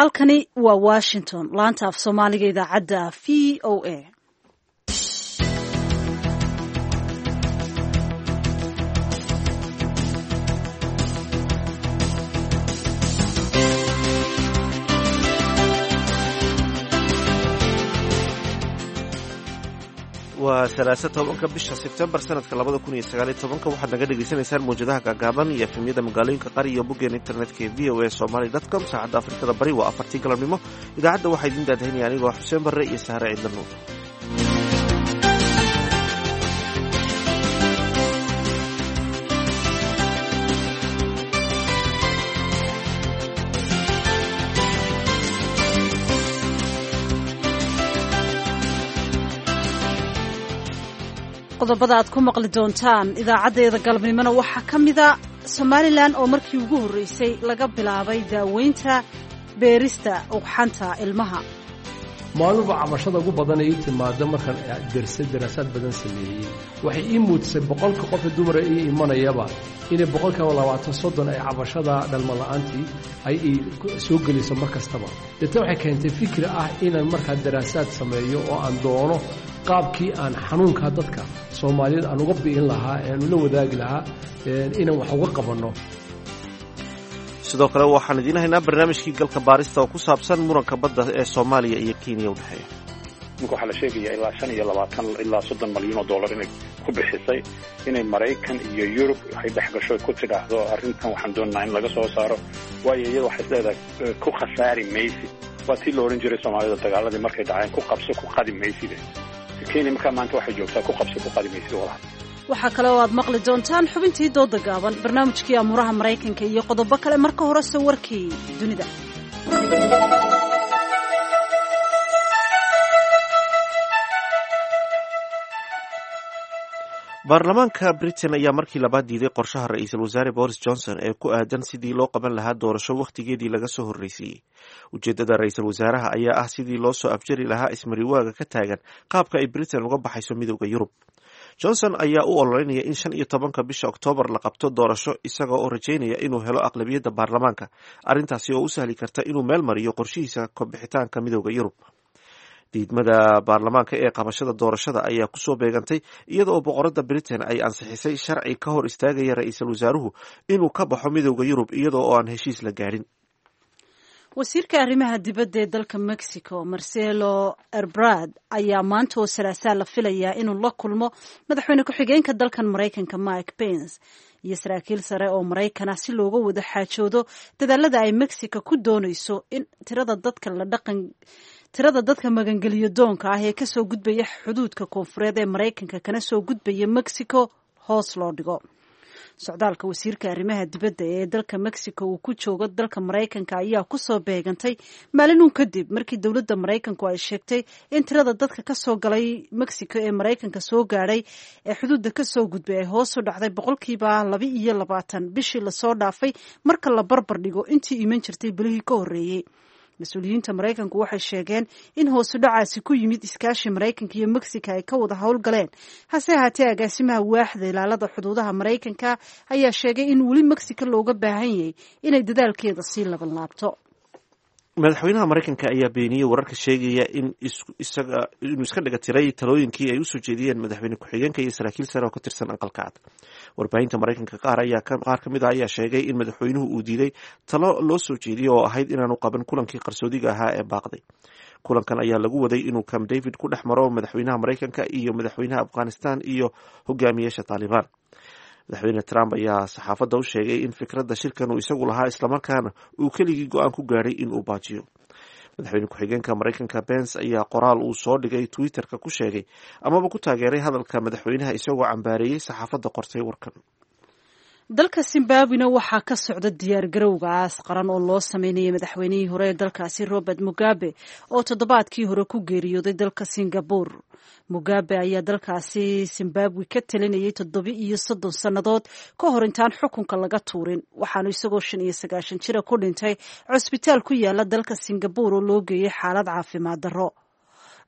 halkani waa Washington laanta af Soomaaliga idaacadda VOA. waa 13 bisha September sanadka 2019 waxaad naga dhageysanaysaan muujadaha gaagaaban iyo efemyada magaalooyinka qari iyo boggeena internetka ee voasomali.com. saacadda Afrikada Bari waa 4 galabnimo. idaacadda waxaa idin daadahinaya anigoo Xuseen Barre iyo Sahre Ciidlan Nuur. qodobada aad ku maqli doontaan idaacadeeda galabnimona waxaa ka mida Somaliland oo markii ugu horeysay laga bilaabay daaweynta beerista ugxanta ilmaha. maaluba cabashada ugu badan ay timaado markan daraasad badan sameeyay waxay ii muujisay boqolka qof dumar ay imanayaba inay 20-30 ay cabashada dhalmo la'aantii ay soo geliso markastaba. inta waxay keentay fikir ah inaan markaa daraasad sameeyo oo aan doono qaabkii aan xanuunka dadka Soomaaliyeed aan uga bi'in lahaa ee aan la wadaagi lahaa inaan wax uga qabano. sidoo kale waxaan idin haynaa barnaamijkii galka baarista oo ku saabsan muranka badda ee Soomaaliya iyo Kenya u dhaxeeya. waxa la sheegayaa ilaa 25 ilaa 30 milyan oo dollar inay ku bixisay inay Mareykan iyo Yurub ay dhaxgasho ku tidhaahdo arrintan waxaan doonaynaa in laga soo saaro waayo iyada waxay leedahay ku khasaari maysi waa tii loo oran jiray Soomaalida dagaaladii markay dhaceen ku qabso ku qadi maysid. Kenya markaa maanta waxay joogtaa ku qabso ku qadi maysid walaal. waxaa kale oo aad maqli doontaan xubintii dooda gaaban, barnaamijkii amuraha Mareykanka iyo qodobo kale. marka hore warkii dunida. baarlamaanka Britain ayaa markii labaad diiday qorshaha ra'iisul wasaare Boris Johnson ee ku aadan sidii loo qaban lahaa doorasho waqtigeedii laga soo horreysay. ujeedada ra'iisul wasaaraha ayaa ah sidii loo soo afjari lahaa ismariwaaga ka taagan qaabka ay Britain uga baxayso midowda Yurub. Johnson ayaa u ololeynaya in 15 bisha Oktoobar la qabto doorasho isaga oo rajeynaya inuu helo aqlabiyadda baarlamaanka, arrintaasi oo u sahli karta inuu meel mariyo qorshihiisa ka bixitaanka midowda Yurub. diidmada baarlamaanka ee qabashada doorashada ayaa kusoo beegantay iyada oo boqorada Britain ay ansixisay sharci ka hor istaagaya ra'iisul wasaaruhu inuu ka baxo midowda Yurub iyada oo aan heshiis la gaarin. wasiirka arrimaha dibadda ee dalka Mexico Marcelo Ebrard ayaa maanta oo Salaasaa la filayaa inuu la kulmo madaxweyne ku-xigeenka dalkan Mareykanka Mike Pence iyo saraakiil sare oo Mareykan ah si looga wada xaajoodo dadaalada ay Mexico ku doonayso in tirada dadka magangeliyo doonka ah ee kasoo gudbaya xuduudka koonfureed ee Mareykanka kana soo gudbaya Mexico hoos loo dhigo. socdaalka wasiirka arrimaha dibadda ee dalka Mexico uu ku joogo dalka Mareykanka ayaa kusoo beegantay maalin uun kadib markii dowladda Mareykanku ay sheegtay in tirada dadka kasoo galay Mexico ee Mareykanka soo gaadhay ee xuduudda kasoo gudbay ay hoos u dhacday 22% bishii lasoo dhaafay marka la barbar dhigo intii iman jirtay bilihii ka horreeyay. mas-uuliyiinta Mareykanku waxay sheegeen in hoos u dhacaasi ku yimid iskaashi Mareykanka iyo Mexico ay ka wada howlgaleen. hase ahaatee agaasimaha waaxda ilaalada xuduudaha Mareykanka ayaa sheegay in weli Mexico looga baahan yahay inay dadaalkeeda sii laban laabto. madaxweynaha Mareykanka ayaa beeniyey wararka sheegaya inuu iska dhiga tiray talooyinkii ay u soo jeediyeen madaxweyne ku-xigeenka iyo saraakiil sare oo ka tirsan aqalka cad. warbaahinta Mareykanka qaar ka mid ah ayaa sheegay in madaxweynuhu uu diiday talo loo soo jeediyey oo ahayd inaanu qaban kulankii qarsoodiga ahaa ee baaqday. kulankan ayaa lagu waday inuu Camp David ku dhex maro madaxweynaha Mareykanka iyo madaxweynaha Afghanistan iyo hogaamiyaasha Taliban. madaxweyne Trump ayaa saxaafadda u sheegay in fikradda shirkan uu isagu lahaa islamarkaana uu keligii go'aan ku gaadhay in uu baajiyo. madaxweyne ku-xigeenka Mareykanka Pence ayaa qoraal uu soo dhigay Twitterka ku sheegay amaba ku taageeray hadalka madaxweynaha isagoo cambaareeyay saxaafadda qortay warkan. dalka Zimbabwe waxaa ka socda diyaar garowgaas qaran oo loo sameynayay madaxweynihii hore ee dalkaasi Robert Mugabe oo toddobaadkii hore ku geeriyooday dalka Singapore. Mugabe ayaa dalkaasi Zimbabwe ka talinayay 37 sannadood ka hor intaan xukunka laga tuurin, waxaanu isagoo 95 jir ku dhintay cusbitaal ku yaala dalka Singapore oo loo geeyay xaalad caafimaad darro.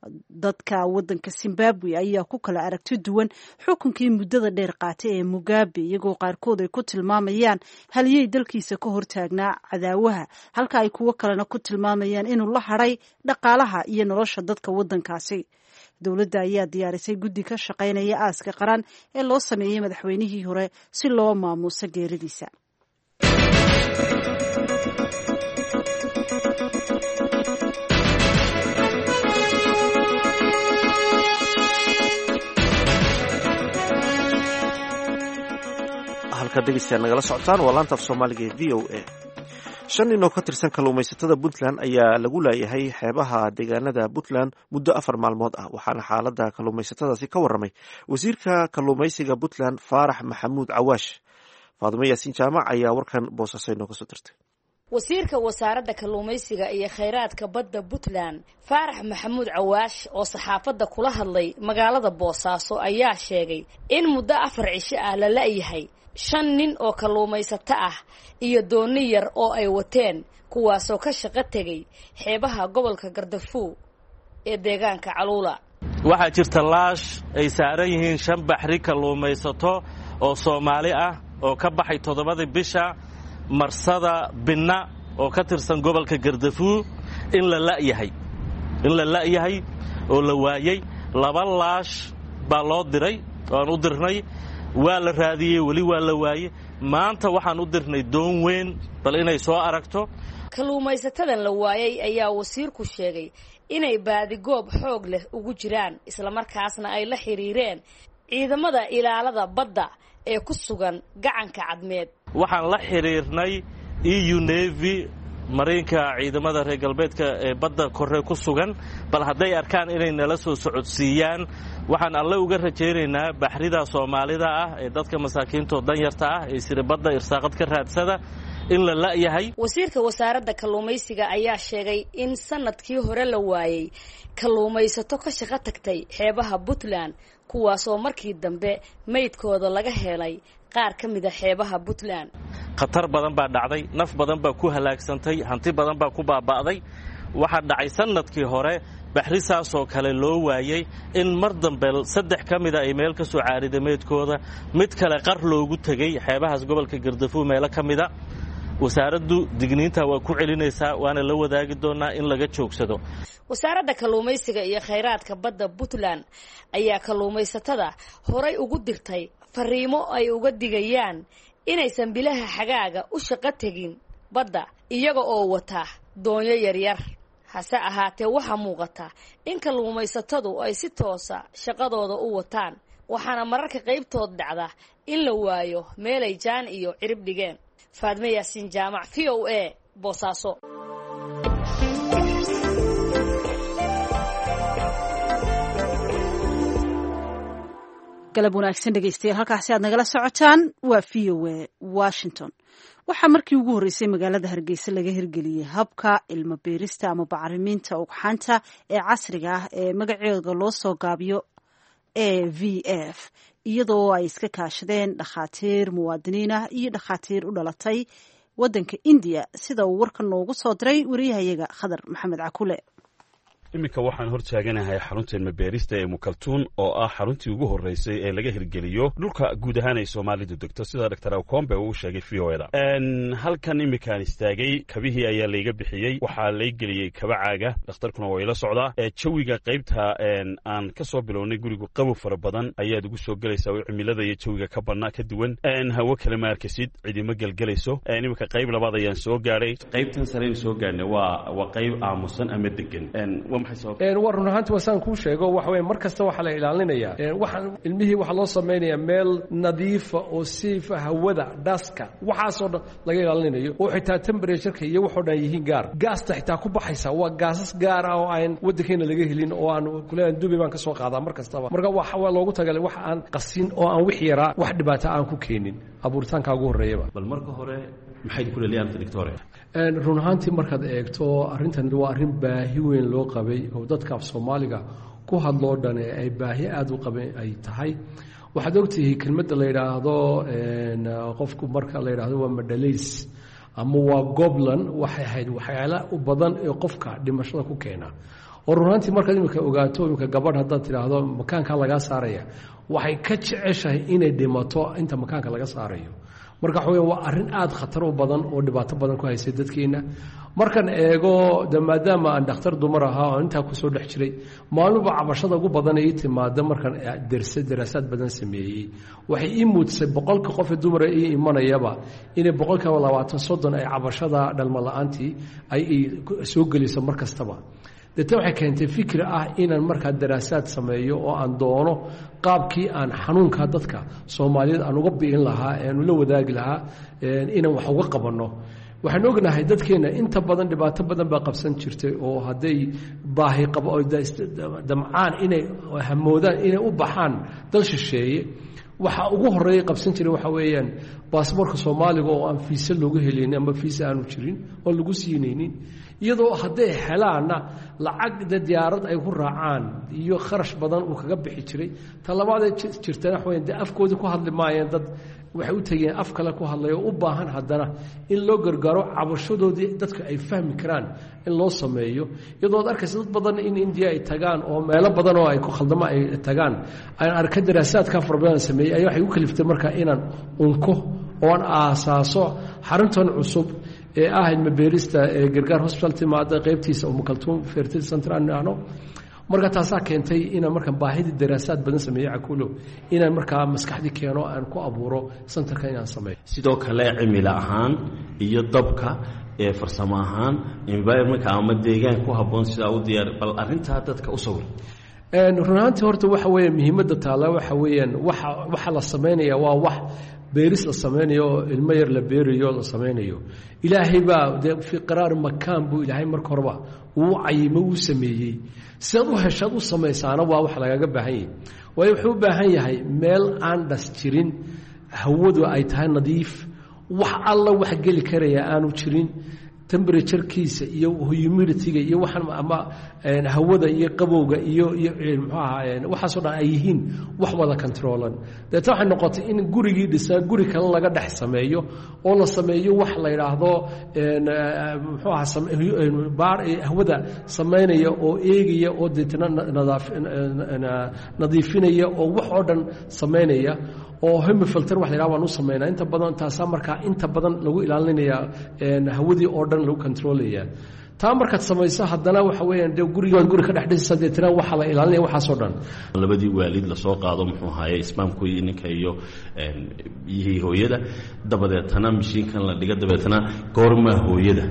dadka waddanka Zimbabwe ayaa ku kala aragti duwan xukunkii muddada dheer qaatay ee Mugabe, iyagoo qaarkood ay ku tilmaamayaan haliyey dalkiisa ka hortaagnaa cadaawaha, halka ay kuwo kalena ku tilmaamayaan inuu la hadhay dhaqaalaha iyo nolosha dadka waddankaasi. dowladda ayaa diyaarisay guddi ka shaqaynaya aaska qaran ee loo sameeyey madaxweynihii hore si loo maamuuso geeridiisa. halka dhegeystayaal nagala socotaan waa laanta af soomaaliga ee VOA. 5 nin oo ka tirsan kalluumaysatada Puntland ayaa lagu laayahay xeebaha deegaanada Puntland muddo 4 maalmood ah, waxaana xaaladda kalluumaysatadaasi ka warramay wasiirka kalluumaysiga Puntland Faarax Maxamuud Cawaash. Faadimo Yaasiin Jaamac ayaa warkan Boosaaso inooga soo dirtay. wasiirka wasaaradda kalluumaysiga iyo kheyraadka badda Puntland Faarax Maxamuud Cawaash oo saxaafadda kula hadlay magaalada Boosaaso ayaa sheegay in muddo 4 cisho ah la laayahay 5 nin oo kalluumaysato ah iyo dooni yar oo ay wateen, kuwaasoo ka shaqo tegay xeebaha gobolka Gardafuul ee deegaanka Caluula. waxaa jirta laash ay saaran yihiin 5 baxri kalluumaysato oo Soomaali ah oo ka baxay 7 bisha marsada Binna oo ka tirsan gobolka Gardafuul in la laayahay oo la waayay. 2 laash baa loo diray oo aan u dirnay, waa la raadiyey, weli waa la waayey. maanta waxaan u dirnay doon weyn bal inay soo aragto. kalluumaysatadan la waayay ayaa wasiirku sheegay inay baadigoob xoog leh ugu jiraan, isla markaasna ay la xiriireen ciidamada ilaalada badda ee ku sugan gacanka Cadmeed. waxaan la xiriirnay EU Navy mariinka ciidamada reer galbeedka ee badda korre ku sugan, bal hadday arkaan inay nala soo socodsiiyaan. waxaan alle uga rajaynaynaa baxrida Soomaalida ah ee dadka masaakiinta danyarta ah ee siribadda irsaaqad ka raadsada in la laayahay. wasiirka wasaaradda kalluumaysiga ayaa sheegay in sanadkii hore la waayay kalluumaysato ka shaqo tagtay xeebaha Puntland, kuwaasoo markii dambe meydkooda laga helay qaar ka mid ah xeebaha Puntland. khatar badan baa dhacday, naf badan baa ku halaagsantay, hanti badan baa ku baaba'day. waxaa dhacay sanadkii hore baxrisaasoo kale loo waayay in mar dambe 3 ka mid ah ay meel ka soo caariday meydkooda, mid kale qar loogu tegay xeebahaas gobolka Gardafuul meelo ka mid ah. wasaaraddu digniinta waa ku celinaysaa, waana la wadaagi doonaa in laga joogsado. wasaaradda kalluumaysiga iyo kheyraadka badda Puntland ayaa kalluumaysatada horay ugu dirtay fariimo ay uga digayaan inaysan bilaha xagaaga u shaqo tegin badda iyaga oo wata doonyo yaryar. hase ahaatee waxaa muuqata in kalluumaysatadu ay si toosa shaqadooda u wataan, waxaana mararka qaybtood dhacda in la waayo meelay jaan iyo cirib dhigeen. Faadimo Yaasiin Jaamac, VOA, Boosaaso. galab wanaagsan dhegeystayaal, halkaasi aad nagala socotaan waa VOA Washington. waxaa markii ugu horreysay magaalada Hargeysa laga hirgeliyey habka ilmo beerista ama bacriminta ugxanta ee casriga ah ee magaceeda loo soo gaabiyo AVF, iyadoo ay iska kaashadeen dhakhaatiir muwaadiniin ah iyo dhakhaatiir u dhalatay waddanka India, sida uu warkan noogu soo diray wariyahayaga Khadar Maxamed Cakule. iminka waxaan hor taaganahay xarunta ilmo beerista ee Mukaltuun oo ah xaruntii ugu horeysay ee laga hirgeliyo dhulka guud ahaan ay Soomaalidu degto, sida Dr. Akombe uu sheegay VOA-da. halkan iminkaan istaagay, kabihii ayaa layga bixiyey, waxaa lay geliyey kaba caaga, dhakhtarkuna waa ila socdaa. jawiga qaybta aan ka soo bilownay gurigu qabow fara badan ayaad ugu soo gelaysaa, oo cimilada iyo jawiga ka banaa ka duwan. hawo kale ma arkasid, cidima gelgelayso. iminka qayb labaad ayaan soo gaadhay. qaybtan sareen soo gaadhnay waa qayb aamusan ama degan. war run ahaantii wasaan kuu sheego waxa weeye mar kasta waxaa la ilaalinayaa waxaan ilmihii waxaa loo samaynayaa meel nadiifa oo siifa, hawada, dhaska, waxaasoo dhan laga ilaalinayo, oo xitaa temperatureka iyo waxoo dhan yihiin gaar. gaasta xitaa ku baxaysa waa gaasas gaar ah oo aan waddankeena laga helin, oo aan kuleeyahay Dubai baan ka soo qaadaa mar kastaba. marka waa loogu tagalay wax aan qasin oo aan wix yaraa wax dhibaato aan ku keenin abuuritaanka ugu horreeyaba. bal marka hore maxay ku leeyahay doctor? run ahaantii markaad eegto arrintan waa arrin baahi weyn loo qabay oo dadka af Soomaaliga ku hadloo dhan ay baahi aad u qabeen ay tahay. waxaad ogtihiin kelmadda la yidhaahdo qofku marka la yidhaahdo waa madhalays ama waa goblan, waxay ahayd waxyaala u badan ee qofka dhimashada ku keena. oo runaantii markaad imika ogaato imika gabadh haddaad tidhaahdo makaankaa lagaa saaraya waxay ka jeceshahay inay dhimato inta makaanka laga saarayo marka waxa weeye waa arrin aad khatar u badan oo dhibaato badan ku haysay dadkeena markan eego maadaama aan dhakhtar dumar ahaa oo intaa ku soo dhex jiray maalinba cabashada ugu badan ay timaado markan daraasaad badan sameeyey waxay ii muudsay boqolka qof ee dumar ee imanayaba inay 20-30 ay cabashada dhalmo la'aantii ay soo geliso mar kastaba dadka waxay keentay fikir ah inaan markaa daraasaad sameeyo oo aan doono qaabkii aan xanuunka dadka Soomaaliyeed aan uga biin lahaa ee la wadaagi lahaa inaan wax uga qabano waxaan ognahay dadkeena inta badan dhibaato badan baa qabsan jirtay oo haday baahi qabo oo damcaan inay hamoodaan inay u baxaan dal shisheeye waxa ugu horeeyay qabsan jiray waxa weeyaan baasaboorka Soomaaliga oo aan fiisa loogu helin ama fiisa aanu jirin oo lagu siinaynin iyadoo haday helaana lacag diyaarad ay ku raacaan iyo kharash badan uu kaga bixi jiray talabaad jirtana waxa weeyaan afkooda ku hadli maayeen dad waxay u tageen af kale ku hadlayo u baahan hadana in loo gargaaro cabashadoodii dadka ay fahmi karaan in loo sameeyo iyadoo arkaysa dad badan in India ay tagaan oo meelo badan oo ay ku khaldama ay tagaan ay arka daraasaadka farbadan sameeyay ay waxay u kaliftay marka inaan unko oo aan aasaaso xaruntan cusub ee ah ilmabeerista ee gargaar hospital timaada qaybtiisa oo Kaltuum Fertility Center aano marka taasa keentay in marka baahida daraasaad badan sameeyay akulo in marka maskaxdi keeno aan ku abuuro centerka inaan sameeyo sidoo kale cimilo ahaan iyo dabka ee farsamo ahaan environment ama deegaan ku haboon sida u diyaar bal arinta dadka u sawir runaantii horta waxa weeye muhiimadda taala waxa weeyaan waxa la sameeyaa waa wax beeris la sameeyo ilmo yar la beeriyo la sameeyo ilaahay baa fi qaraar makaan buu ilaahay marka horba uu cayimo uu sameeyay sidoo u heshad u sameeysaana waa wax lagaga baahan yahay way wuxuu u baahan yahay meel aan dhas jirin hawadu ay tahay nadiif wax alla wax gali karaya aanu jirin temperature-kiisa iyo humidity-ga iyo waxan ama hawada iyo qabowga iyo waxa soo dhan ay yihiin wax wada controlan dadka waxay noqotay in gurigii dhisa guri kale laga dhex sameeyo oo la sameeyo wax la yiraahdo hawada sameynaya oo eegaya oo deetana nadiifinaya oo wax oo dhan sameynaya oo humidifilter wax la yiraahdo aan u sameynaa inta badan taas marka inta badan lagu ilaalinaya hawadii oo dhan lagu controlaya taa markaad samayso hadana waxa weeyaan guriga ka dhex dhisadeetana waxa la ilaalinaya waxa soo dhan labadii waalid la soo qaado muxuu haye ismaamku ninka iyo hooyada dabadeetana mishiinkan la dhiga dabadeetana goorma hooyada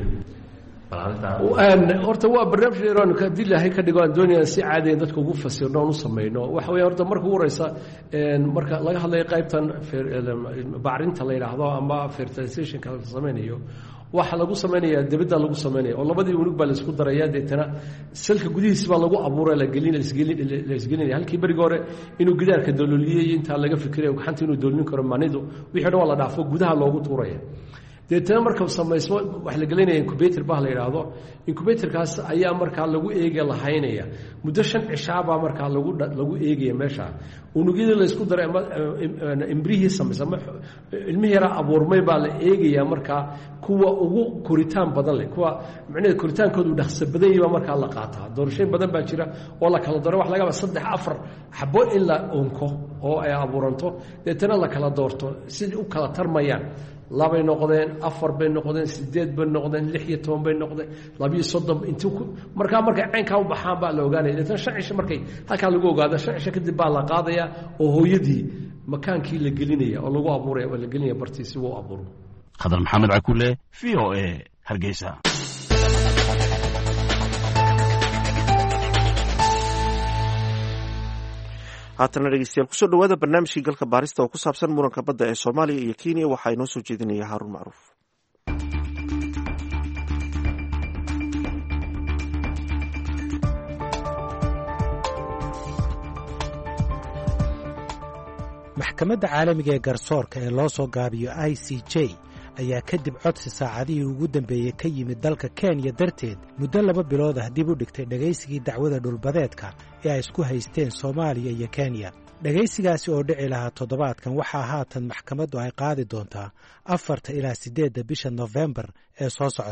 horta waa barnaamij Iran ka dilahay ka dhigo doonayaan si caadi ah dadku ugu fasirno oo sameeyno waxa weeye horta markuu waraysa marka laga hadlayo qaybtan bacrinta la yiraahdo ama fertilization ka sameeyo waxa lagu sameeyaa dibadda lagu sameeyaa oo labadii unug baa la isku darayaa deetana salka gudihiisa baa lagu abuuray la gelin halkii bariga hore inuu gidaarka dalooliyay inta laga fikirayo xanta inuu doolin karo manidu wixii dhan la dhaafo gudaha loogu tuuraya deetana marka sameeyso wax la gelinaya incubator baa la yiraahdo incubatorkaas ayaa marka lagu eegay lahaynaya muddo 5 cishaaba marka lagu eegay meesha unugyada la isku daray imbrihi sameeyay ilmihi yara abuurmay baa la eegaya marka kuwa ugu koritaan badan leh kuwa macnaheedu koritaankoodu dhaxsa badan yahay marka la qaataa doorashay badan baa jira oo la kala daro wax laga 3-4 xabo in la onko oo ay abuuranto deetana la kala doorto si u kala tarmayaan labay noqdeen 4 bay noqdeen 8 bay noqdeen 16 bay noqdeen 32 intii marka caynka u baxaan baa la ogaanay inta shaciisha markay halka lagu ogaado shaciisha kadib baa la qaadaya oo hooyadii makaankii la gelinaya oo lagu abuuray oo la gelinaya bartiisi uu abuuro Khadar Maxamed Cakule VOA Hargeysa haatana dhegeystayaal kusoo dhawaada barnaamijkii galka baarista oo ku saabsan muranka badda ee Soomaaliya iyo Kenya waxaa inoo soo jeedinaya Haruun Macruuf. maxkamadda caalamiga ee garsoorka ee loo soo gaabiyo ICJ ayaa kadib codsi saacadihii ugu dambeeyey ka yimid dalka Kenya darteed muddo 2 bilood ah dib u dhigtay dhagaysigii dacwada dhulbadeedka ee ay isku haysteen Soomaaliya iyo Kenya. dhagaysigaasi oo dhici lahaa toddobaadkan waxaa haatan maxkamaddu ay qaadi doontaa 4 ilaa 8 bisha November ee soo socota.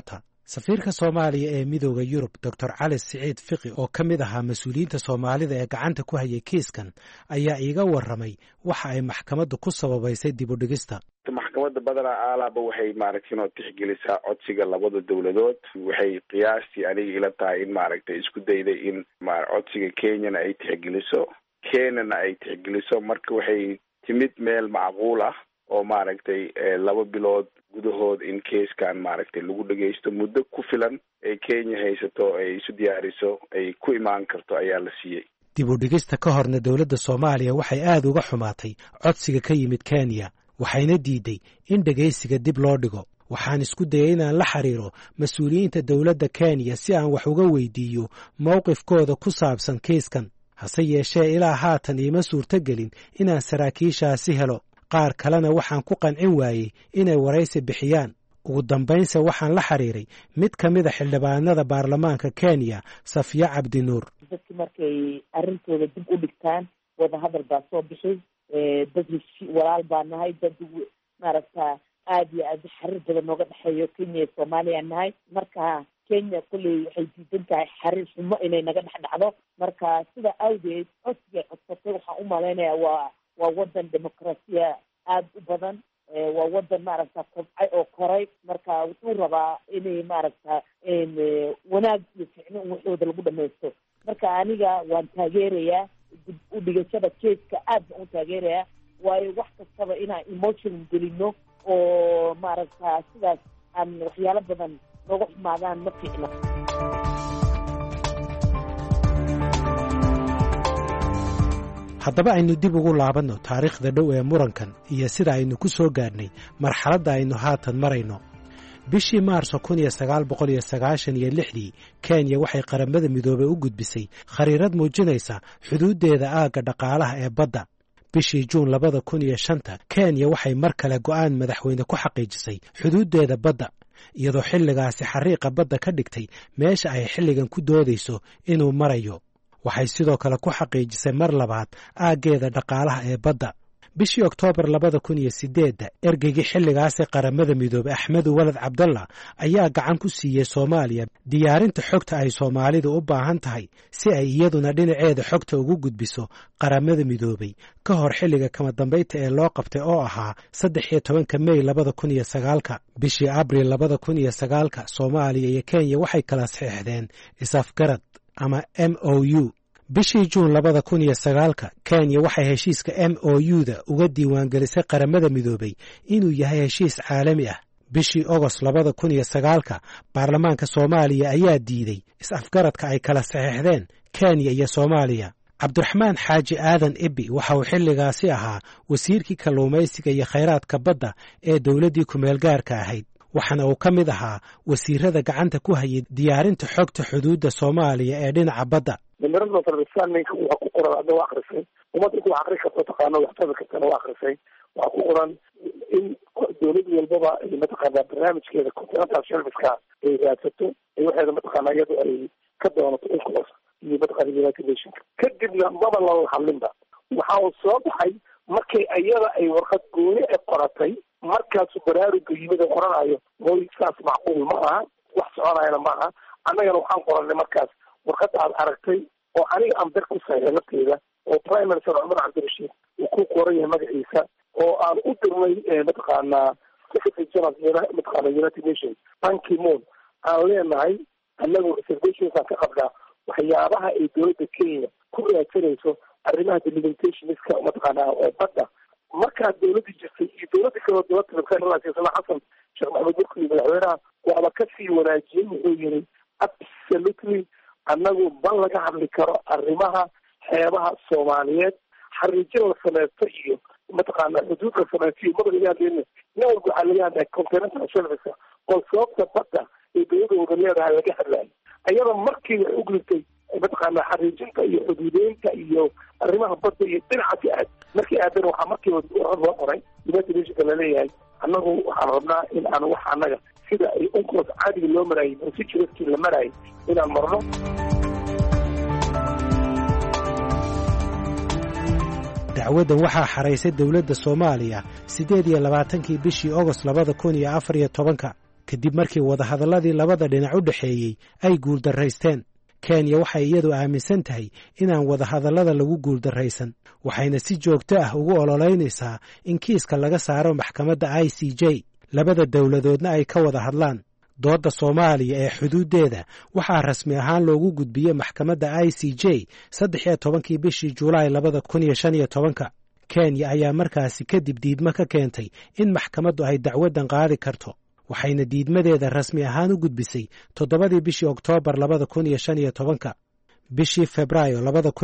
safiirka Soomaaliya ee midowga Yurub Dr. Cali Siciid Fiqi oo ka mid ahaa mas'uuliyiinta Soomaalida ee gacanta ku hayay kiiskan ayaa iiga warramay waxa ay maxkamaddu ku sababaysay dib u dhigista. maxkamadda badanaa aalaaba waxay maaragtay tixgelisaa codsiga labada dowladood. waxay qiyaastii aniga ila tahay in maaragtay isku dayday in codsiga Kenyana ay tixgeliso, Kenyana ay tixgeliso. marka waxay timid meel macquul ah oo maaragtay 2 bilood gudahood in keeskan maaragtay lagu dhageysto muddo ku filan ee Kenya haysato ay isu diyaariso ay ku imaan karto ayaa la siiyey. dib u dhigista ka horna dowladda Soomaaliya waxay aad uga xumaatay codsiga ka yimid Kenya, waxayna diiday in dhageysiga dib loo dhigo. waxaan isku dayay inaan la xiriiro mas'uuliyiinta dowladda Kenya si aan wax uga weydiiyo mowqifkooda ku saabsan keeskan, hase yeeshee ilaa haatan iima suurtagelin inaan saraakiishaasi helo. qaar kalena waxaan ku qancin waayey inay waraysi bixiyaan. ugu dambaynse waxaan la xiriiray mid ka mid a xildhibaanada baarlamaanka Kenya, Safiya Cabdinuur. dadkii markay arrintooda dib u dhigtaan wadahadal baa soo bixi, dad walaal baa nahay, dad maaragtaa aad iyo aad xiriir badan nooga dhexeeyo Kenya iyo Soomaaliya nahay. marka Kenya kulley waxay diidan tahay xiriir xumo inay naga dhex dhacdo. marka sida awgeed codsiga codsatay waxaan u malaynayaa waa wadan dimuqraasiya aad u badan, waa wadan maaragta kobcay oo koray. marka wuxuu rabaa inay maaragta wanaag iyo ficno waxooda lagu dhamaysto. marka aniga waan taageerayaa dib u dhigashada keeska, aad baan u taageerayaa, waayo wax kastaba inaan emotion gelino oo maaragta sidaas aan waxyaalo badan nooga xumaadaan ma fiicno. haddaba aynu dib ugu laabanno taariikhda dhow ee murankan iyo sida aynu ku soo gaadhnay marxaladda aynu haatan marayno. bishii Maarso 1996 Kenya waxay qaramada midoobay u gudbisay khariirad muujinaysa xuduudeeda aagga dhaqaalaha ee badda. bishii Juun 2005 Kenya waxay mar kale go'aan madaxweyne ku xaqiijisay xuduudeeda badda, iyadoo xilligaasi xariiqa badda ka dhigtay meesha ay xilligan ku doodayso inuu marayo. waxay sidoo kale ku xaqiijisay mar labaad aaggeeda dhaqaalaha ee badda. bishii Oktoobar 2008 ergeygii xilligaasi qaramada midoobay Axmed Walad Cabdalla ayaa gacan ku siiyey Soomaaliya diyaarinta xogta ay Soomaalidu u baahan tahay si ay iyaduna dhinaceeda xogta ugu gudbiso qaramada midoobay ka hor xilliga kama dambaysta ee loo qabtay oo ahaa 13 May 2009. bishii Abriil 2009 Soomaaliya iyo Kenya waxay kala saxiixdeen isafgarad ama MOU. bishii Juun 2009 Kenya waxay heshiiska MOU-da uga diiwaangelisay qaramada midoobay inuu yahay heshiis caalami ah. bishii Agost 2009 baarlamaanka Soomaaliya ayaa diiday is-afgaradka ay kala saxiixdeen Kenya iyo Soomaaliya. Cabdiraxmaan Xaaji Aadan Ibbi waxa uu xilligaasi ahaa wasiirkii kalluumaysiga iyo khayraadka badda ee dowladdii ku-meel gaarka ahayd, waxaana uu ka mid ahaa wasiirada gacanta ku hayay diyaarinta xogta xuduudda Soomaaliya ee dhinaca badda. nimirada sarbisaanninka waxa ku qoran hadda waa akhrisay, ummadda ku akhri karto taqaano waxtada kartana waa akhrisay. waxaa ku qoran in dowlad walbaba ay mataqaanaa barnaamijkeeda continental serviceka ay raadsato ay waxeeda mataqaanaa iyadu ay ka doonato UNCLOS iyo mataqaana United Nations. kadibna maba la hadlinba. waxa uu soo baxay markay iyada ay warqad gooni ee qoratay, markaasu baraaruga yimid oo qoranayo hooy saas macquul ma aha, wax soconayana ma aha. annagana waxaan qorannay markaas warqadda aad aragtay oo aniga aan bir ku saxiixay lafteeda oo Prime Minister Cumar Cabdirashiid uu ku qoran yahay magaciisa, oo aan u dirnay mataqaanaa Secretary General mataqaana United Nations Ban Ki-moon. aan leenahay annagu reservations aan ka qabnaa waxyaabaha ay dowladda Kenya ku raadsanayso arrimaha delimitationska mataqaanaa badda. markaa dowladda jirtay iyo dowladda kaloo dowladda Xasan Sheekh Maxamed Mursi madaxweynaha waaba ka sii wanaajiyey. wuxuu yiri absolutely annagu ban laga hadli karo arrimaha xeebaha Soomaaliyeed, xariijin la sameeyo iyo mataqaanaa xuduud la sameeyo iyo madax laga hadlayna nin walba waxaa laga hadlaya continental serviceka oo sababta badda ee dowladda wada leedahay laga hadlayo. ayada markii waxay u gudubtay mataqaanaa xariijinta iyo xuduudeynta iyo arrimaha badda iyo dhinacaasi aad markii aadan waxaa markiiba warqad loo qoray United Nations laleeyahay annagu waxaan rabnaa in aan wax annaga sida ay UNCLOS caadiga loo maraayay procedureskii la maraayay inaan marno. dacwaddan waxaa xaraysay dowladda Soomaaliya 28 bishii Agost 2014 kadib markii wadahadalladii labada dhinac u dhexeeyey ay guuldarraysteen. kenya waxay iyadu aaminsan tahay inaan wadahadallada lagu guuldarraysan, waxayna si joogto ah ugu ololeynaysaa in kiiska laga saaro maxkamadda ICJ, labada dowladoodna ay ka wada hadlaan. doodda Soomaaliya ee xuduuddeeda waxaa rasmi ahaan loogu gudbiyey maxkamadda ICJ 13 bishii Juulaay 2015. Kenya ayaa markaasi kadib diidmo ka keentay in maxkamaddu ay dacwadan qaadi karto, waxayna diidmadeeda rasmi ahaan u gudbisay 7 bishii Oktoobar 2015. bishii Febraayo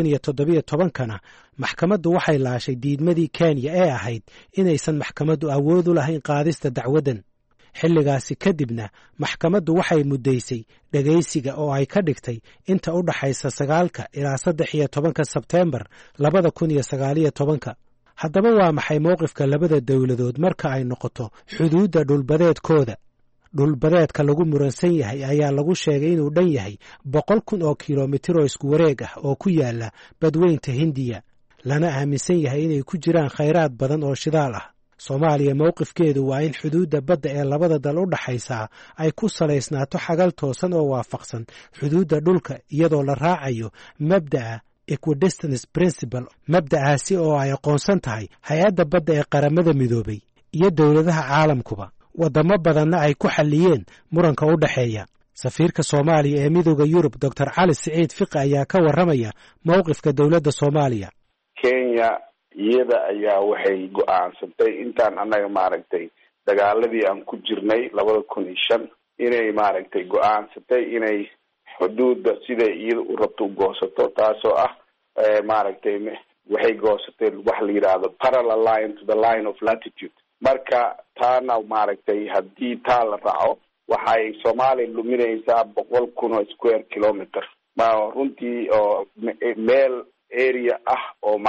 2017 maxkamaddu waxay laashay diidmadii Kenya ee ahayd inaysan maxkamaddu awood u lahayn qaadista dacwadan. xilligaasi kadibna maxkamaddu waxay muddaysay dhagaysiga oo ay ka dhigtay inta u dhaxaysa 9 ilaa 13 Sebteembar 2019. haddaba waa maxay mowqifka labada dowladood marka ay noqoto xuduudda dhulbadeedkooda? dhulbadeedka lagu muransan yahay ayaa lagu sheegay inuu dhan yahay 100,000 oo kiiloomitir oo isku wareeg ah oo ku yaala badweynta Hindiya, lana aaminsan yahay inay ku jiraan khayraad badan oo shidaal ah. Soomaaliya mowqifkeedu waa in xuduudda badda ee labada dal u dhaxaysa ay ku salaysnaato xagal toosan oo waafaqsan xuduudda dhulka iyadoo la raacayo mabda'a equidistance principle. mabda'aasi oo ay aqoonsan tahay hay-adda badda ee qaramada midoobay iyo dowladaha caalamkuba. wadamo badanna ay ku xalliyeen muranka u dhaxeeya. safiirka Soomaaliya ee Midowga Yurub Dr. Cali Siciid Fiqi ayaa ka warramaya mowqifka dowladda Soomaaliya. Kenya iyada ayaa waxay go'aansatay intaan annaga dagaaladii aan ku jirnay 2005 inay go'aansatay inay xuduudda siday iyada u rabto u goosato, taasoo ah waxay goosateen wax la yiraahdo parallel line to the line of latitude. marka taana haddii taa la raaco waxay Soomaaliya luminaysaa 100,000 square kilometer runtii oo meel area ah oo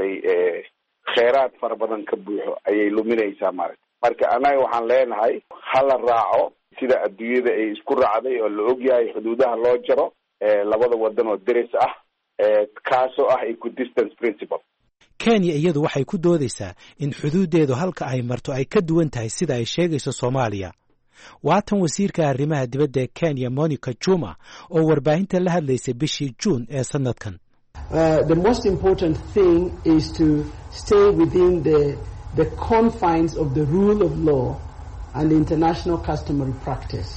kheyraad fara badan ka buuxo ayay luminaysaa. marka anaga waxaan leenahay hala raaco sida adduunyada ay isku raacday oo la ogyahay xuduudaha loo jaro labada wadan oo deris ah kaasoo ah equidistance principle. Kenya iyadu waxay ku doodaysaa in xuduudeedu halka ay marto ay ka duwan tahay sida ay sheegayso Soomaaliya. waatan wasiirka arrimaha dibadda ee Kenya Monica Juma oo warbaahinta la hadlaysay bishii June ee sanadkan. The most important thing is to stay within the confines of the rule of law and international customary practice.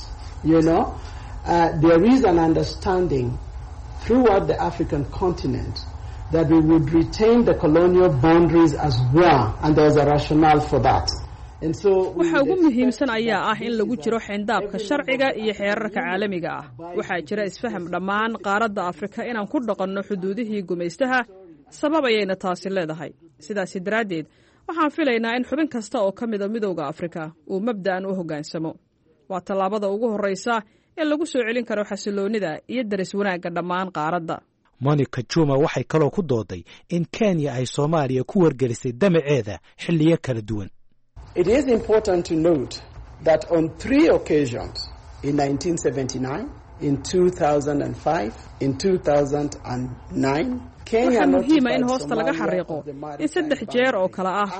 There is an understanding throughout the African continent that we would retain the colonial boundaries as well, and there's a rationale for that. waxa ugu muhiimsan ayaa ah in lagu jiro xeyndaabka sharciga iyo xeerarka caalamiga ah. waxaa jira isfaham dhammaan qaaradda Afrika inaan ku dhaqanno xuduudihii gumaystaha, sabab ayayna taasi leedahay. sidaas daraaddeed waxaan filaynaa in xubin kasta oo ka mid ah Midowga Afrika uu mabda'an u hoggaansamo. waa tallaabada ugu horreysa ee lagu soo celin karo xasiloonida iyo daris wanaagga dhammaan qaaradda. Monica Juma waxay kaloo ku dooday in Kenya ay Soomaaliya ku wargelisay damaceeda xilliyo kala duwan. It is important to note that on 3 occasions, in 1979, in 2005, in 2009, waxaa muhiima in hoosta laga xariiqo in 3 jeer oo kala ah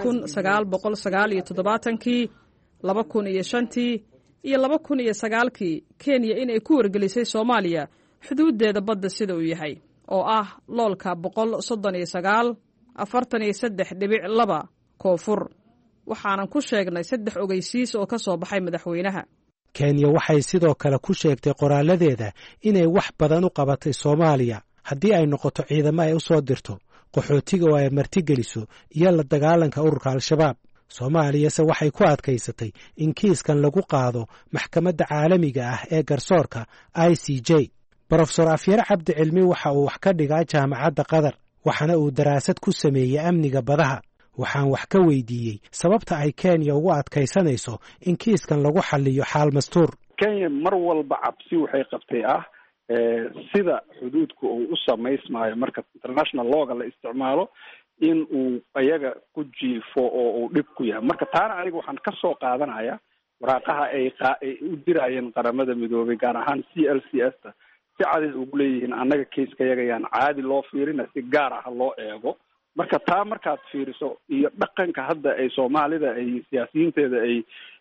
1997, 2005 iyo 2009 Kenya inay ku wargelisay Soomaaliya xuduudeeda badda sida uu yahay oo ah loolka 139.43.2 koonfur. waxaanan ku sheegnay 3 ogeysiis oo ka soo baxay madaxweynaha. Kenya waxay sidoo kale ku sheegtay qoraaladeeda inay wax badan u qabatay Soomaaliya haddii ay noqoto ciidamo ay u soo dirto, qaxootiga oo ay martigeliso iyo la dagaalanka ururka Al-Shabaab. Soomaaliyase waxay ku adkaysatay in kiiskan lagu qaado maxkamadda caalamiga ah ee garsoorka ICJ. Professor Afyar Cabdi Cilmi waxa uu wax ka dhigaa jaamacadda Qatar, waxaana uu daraasad ku sameeyay amniga badaha. waxaan wax ka weydiiyey sababta ay Kenya ugu adkaysanayso in kiiskan lagu xalliyo xaal mastuur. Kenya mar walba cabsi waxay qabtay sida xuduudku uu u samaysmaayo marka international lawga la isticmaalo in uu ayaga ku jiifo oo uu dhib ku yahay. marka taana aniga waxaan ka soo qaadanayaa waraaqaha ay u dirayeen qaramada midoobay gaar ahaan CLCS-ta si caadi ugu leeyihiin annaga kiiska yaga yaan caadi loo fiirina si gaar ah loo eego. marka taa markaad fiiriso iyo dhaqanka hadda ay Soomaalida ay siyaasiyiinteeda ay